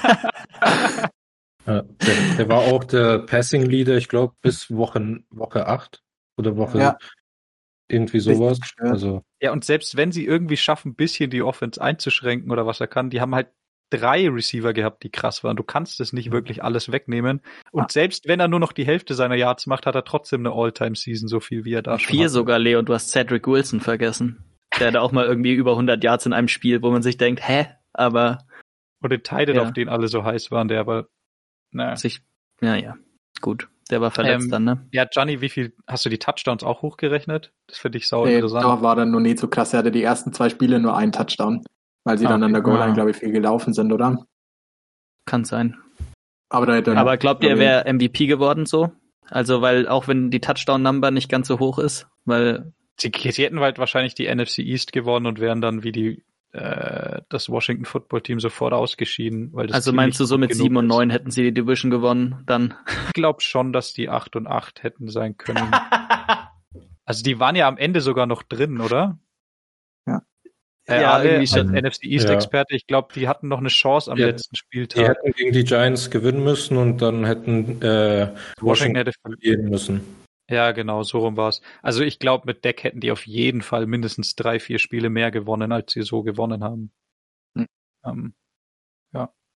Ja, der, der war auch der Passing Leader, ich glaube, bis Woche, Woche acht oder Woche Ja. irgendwie sowas. Richtig gestört. Also, Ja, und selbst wenn sie irgendwie schaffen, ein bisschen die Offense einzuschränken oder was er kann, die haben halt drei Receiver gehabt, die krass waren. Du kannst es nicht wirklich alles wegnehmen. Und selbst wenn er nur noch die Hälfte seiner Yards macht, hat er trotzdem eine All-Time-Season, so viel wie er da schon Vier hatte. sogar, Leo, und du hast Cedric Wilson vergessen. Der hatte auch mal irgendwie über hundert Yards in einem Spiel, wo man sich denkt, hä? Aber Und den Titan, Ja. auf den alle so heiß waren, der aber, naja. sich, ja, ja, gut. Der war verletzt Ähm, dann, ne? Ja, Gianni, wie viel, hast du die Touchdowns auch hochgerechnet? Das finde ich sau Nee, interessant. da war dann nur nie so krass. Er hatte die ersten zwei Spiele nur einen Touchdown, weil sie Ah, dann an der okay. Goal-Line, Ah. glaube ich, viel gelaufen sind, oder? Kann sein. Aber da hätte Aber glaubt ihr, er wäre M V P geworden so? Also, weil auch wenn die Touchdown-Number nicht ganz so hoch ist, weil Sie, sie hätten halt wahrscheinlich die N F C East gewonnen und wären dann wie die äh, das Washington Football Team sofort ausgeschieden. Weil das also Team meinst du, nicht so gut mit genug sieben und ist. neun hätten sie die Division gewonnen, dann? Ich glaube schon, dass die acht und acht hätten sein können. Also die waren ja am Ende sogar noch drin, oder? Ja. Äh, Ja, alle irgendwie als schon. N F C East-Experte, ich glaube, die hatten noch eine Chance am Ja, letzten die Spieltag. hätten gegen die Giants gewinnen müssen und dann hätten äh, Washington Washington hätte verloren. verlieren müssen. Ja, genau, so rum war's. Also ich glaube, mit Dak hätten die auf jeden Fall mindestens drei, vier Spiele mehr gewonnen, als sie so gewonnen haben. Hm. Ähm, ja.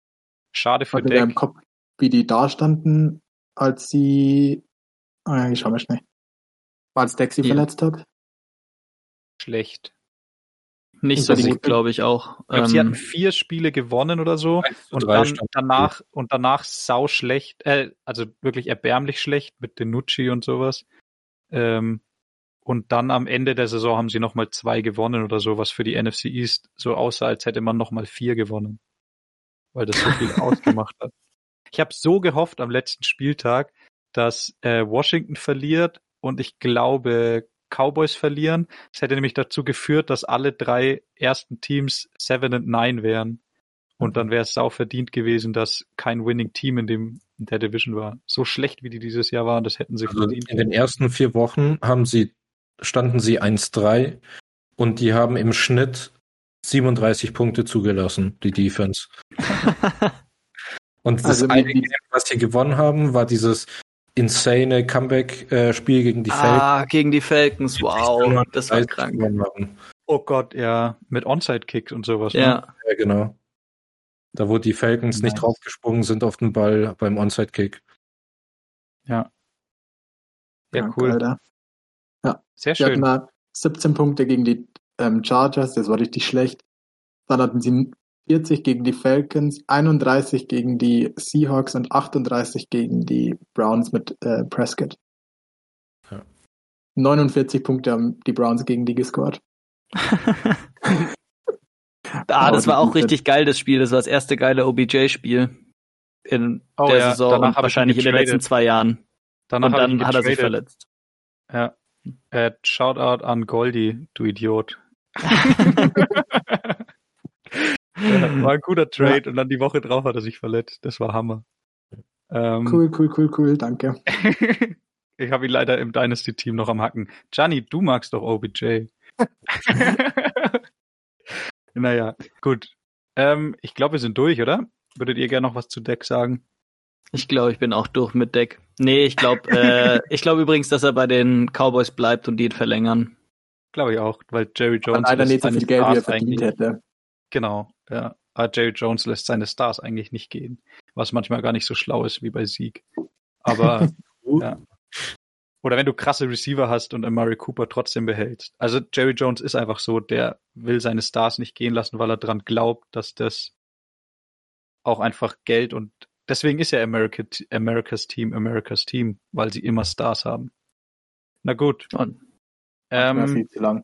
Schade für Hatte der im Dak. Kopf, wie die da standen, als sie, ah, ich schau mal schnell, als Dak sie Ja. verletzt hat. Schlecht. Nicht Ist so das gut, gut? glaube ich auch. Ich glaube, sie hatten Ähm, vier Spiele gewonnen oder so eins zu und drei dann stand danach und danach sau schlecht, äh, also wirklich erbärmlich schlecht mit Denucci und sowas. Ähm, und dann am Ende der Saison haben sie nochmal zwei gewonnen oder so, was für die N F C East so aussah, als hätte man nochmal vier gewonnen. Weil das so viel ausgemacht hat. Ich habe so gehofft am letzten Spieltag, dass äh, Washington verliert und ich glaube Cowboys verlieren. Das hätte nämlich dazu geführt, dass alle drei ersten Teams seven and nine wären. Und dann wäre es sau verdient gewesen, dass kein Winning Team in dem in der Division war. So schlecht wie die dieses Jahr waren, das hätten sie Also verdient. in den ersten vier Wochen haben sie, standen sie eins drei und die haben im Schnitt siebenunddreißig Punkte zugelassen, die Defense. Und das Also wie- eine wie- Game, was sie gewonnen haben, war dieses insane Comeback-Spiel gegen die Falcons. ah, gegen die Falcons, wow, das war die krank. gewonnen haben. Oh Gott, ja, mit Onside-Kicks und sowas. Ne? Ja, Ja, genau. Da wo die Falcons nicht Nice. draufgesprungen sind auf den Ball beim Onside-Kick. Ja. Ja, Krank, cool. Alter. Sehr Sie hatten schön. da siebzehn Punkte gegen die ähm, Chargers, das war richtig schlecht. Dann hatten sie vierzig gegen die Falcons, einunddreißig gegen die Seahawks und achtunddreißig gegen die Browns mit äh, Prescott. Ja. neunundvierzig Punkte haben die Browns gegen die gescored. ah, das Aber war auch die- richtig geil, das Spiel. Das war das erste geile O B J-Spiel in Oh der ja, Saison danach und hab ich ihn wahrscheinlich in den letzten getradet. zwei Jahren. Danach und habe ich ihn dann hat er sich getradet. verletzt. Ja. Äh, Shoutout an Goldie, du Idiot. Ja, war ein guter Trade und dann die Woche drauf hat er sich verletzt. Das war Hammer. Ähm, Cool, cool, cool, cool, danke. ich habe ihn leider im Dynasty-Team noch am Hacken. Gianni, du magst doch O B J. Naja, gut. Ähm, ich glaube, wir sind durch, oder? Würdet ihr gerne noch was zu Dak sagen? Ich glaube, ich bin auch durch mit Dak. Nee, ich glaube, äh, ich glaube übrigens, dass er bei den Cowboys bleibt und die ihn verlängern. Glaube ich auch, weil Jerry Aber Jones leider nicht so seine viel Geld, wie er Stars verdient eigentlich- hätte. Genau, ja. Aber Jerry Jones lässt seine Stars eigentlich nicht gehen, was manchmal gar nicht so schlau ist wie bei Sieg. Aber ja. Oder wenn du krasse Receiver hast und Amari Cooper trotzdem behältst. Also Jerry Jones ist einfach so, der will seine Stars nicht gehen lassen, weil er dran glaubt, dass das auch einfach Geld und deswegen ist ja America, America's Team America's Team, weil sie immer Stars haben. Na gut. Und Manchmal Ähm, viel zu lang.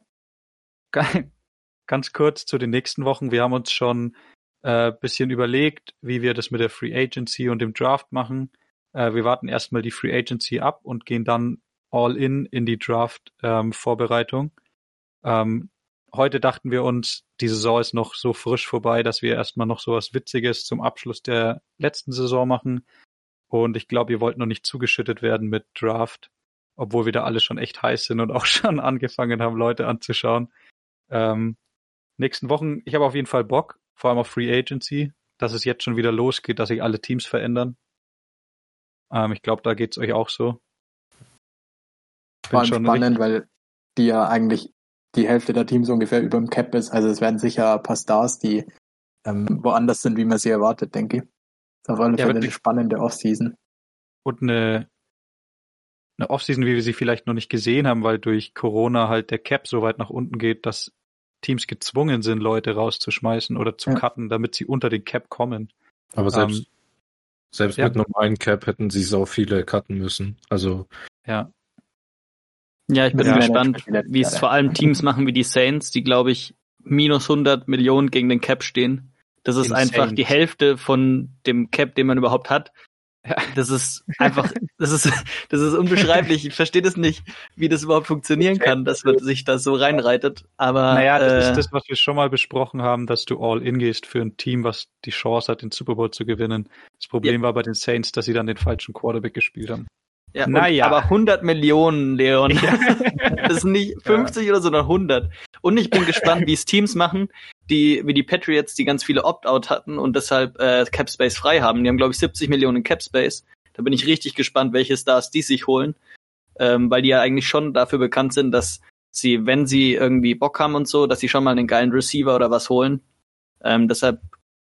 ganz kurz zu den nächsten Wochen. Wir haben uns schon ein äh, bisschen überlegt, wie wir das mit der Free Agency und dem Draft machen. Äh, wir warten erstmal die Free Agency ab und gehen dann all in in die Draft-Vorbereitung. Ähm, heute dachten wir uns, die Saison ist noch so frisch vorbei, dass wir erstmal noch so was Witziges zum Abschluss der letzten Saison machen. Und ich glaube, ihr wollt noch nicht zugeschüttet werden mit Draft, obwohl wir da alle schon echt heiß sind und auch schon angefangen haben, Leute anzuschauen. Ähm, nächsten Wochen, ich habe auf jeden Fall Bock, vor allem auf Free Agency, dass es jetzt schon wieder losgeht, dass sich alle Teams verändern. Ähm, ich glaube, da geht's euch auch so. Vor allem schon spannend, weil die ja eigentlich die Hälfte der Teams ungefähr über dem Cap ist. Also es werden sicher ein paar Stars, die ähm, woanders sind, wie man sie erwartet, denke ich. Das ist auf alle Ja, Fälle wird eine spannende Offseason. Und eine, eine Offseason, wie wir sie vielleicht noch nicht gesehen haben, weil durch Corona halt der Cap so weit nach unten geht, dass Teams gezwungen sind, Leute rauszuschmeißen oder zu Ja. cutten, damit sie unter den Cap kommen. Aber selbst, Ähm, selbst ja. mit normalen Cap hätten sie so viele cutten müssen. Also Ja, ja, ich bin Ja. gespannt, Die letzten wie es Jahre. vor allem Teams machen wie die Saints, die, glaube ich, minus hundert Millionen gegen den Cap stehen. Das ist Den einfach Saints. die Hälfte von dem Cap, den man überhaupt hat. Ja. Das ist einfach, das ist, das ist unbeschreiblich. Ich verstehe das nicht, wie das überhaupt funktionieren kann, dass man sich da so reinreitet. Aber naja, das äh, ist das, was wir schon mal besprochen haben, dass du all in gehst für ein Team, was die Chance hat, den Super Bowl zu gewinnen. Das Problem war bei den Saints, dass sie dann den falschen Quarterback gespielt haben. ja, und, naja. aber hundert Millionen, Leon. Das sind nicht fünfzig oder so, sondern hundert. Und ich bin gespannt, wie es Teams machen, die wie die Patriots, die ganz viele Opt-out hatten und deshalb äh, Cap Space frei haben. Die haben, glaube ich, siebzig Millionen Cap Space. Da bin ich richtig gespannt, welche Stars die sich holen, ähm, weil die ja eigentlich schon dafür bekannt sind, dass sie, wenn sie irgendwie Bock haben und so, dass sie schon mal einen geilen Receiver oder was holen. Ähm, deshalb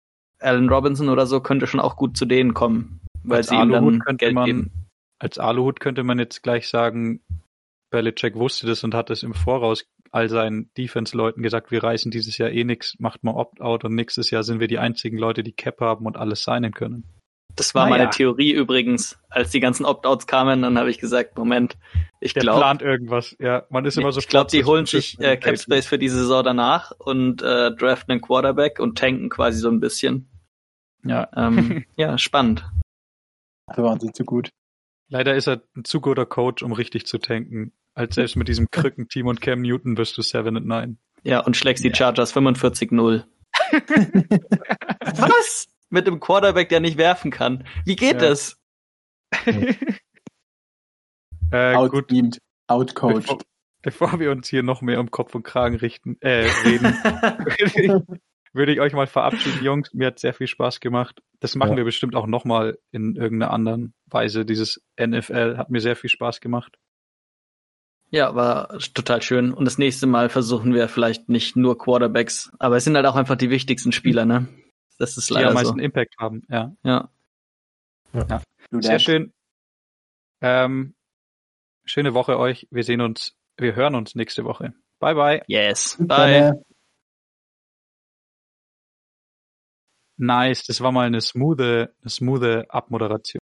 Allen Robinson oder so könnte schon auch gut zu denen kommen, weil als sie ihm dann Aluhut könnte Geld man, geben. als Aluhut könnte man jetzt gleich sagen, Belichick wusste das und hat es im Voraus all seinen Defense-Leuten gesagt, wir reißen dieses Jahr eh nix, macht mal Opt-out und nächstes Jahr sind wir die einzigen Leute, die Cap haben und alles signen können. Das war Naja. meine Theorie übrigens. Als die ganzen Opt-outs kamen, dann habe ich gesagt, Moment, ich Der glaube, plant irgendwas, ja. Man ist immer so ich glaube, die holen sich äh, Cap Space für die Saison danach und äh, draften einen Quarterback und tanken quasi so ein bisschen. Ja. Ähm, ja, spannend. Da waren sie zu gut. Leider ist er ein zu guter Coach, um richtig zu tanken. Als selbst mit diesem Krückenteam und Cam Newton wirst du seven and nine. Ja, und schlägst die Chargers fünfundvierzig null. Was? Mit einem Quarterback, der nicht werfen kann. Wie geht Ja. das? äh, gut, Outteamed, outcoached. bevor, bevor wir uns hier noch mehr um Kopf und Kragen richten, äh, reden, würde ich euch mal verabschieden, Jungs. Mir hat sehr viel Spaß gemacht. Das machen Ja. wir bestimmt auch nochmal in irgendeiner anderen Weise. Dieses N F L hat mir sehr viel Spaß gemacht. Ja, war total schön. Und das nächste Mal versuchen wir vielleicht nicht nur Quarterbacks, aber es sind halt auch einfach die wichtigsten Spieler, ne? Das ist Die am leider meisten so. Impact haben. Ja, Ja. Du sehr Dad. schön. Ähm, schöne Woche euch. Wir sehen uns, wir hören uns nächste Woche. Bye, bye. Yes. Bis Bye. dann, äh. Nice. Das war mal eine smoothe, eine smoothe Abmoderation.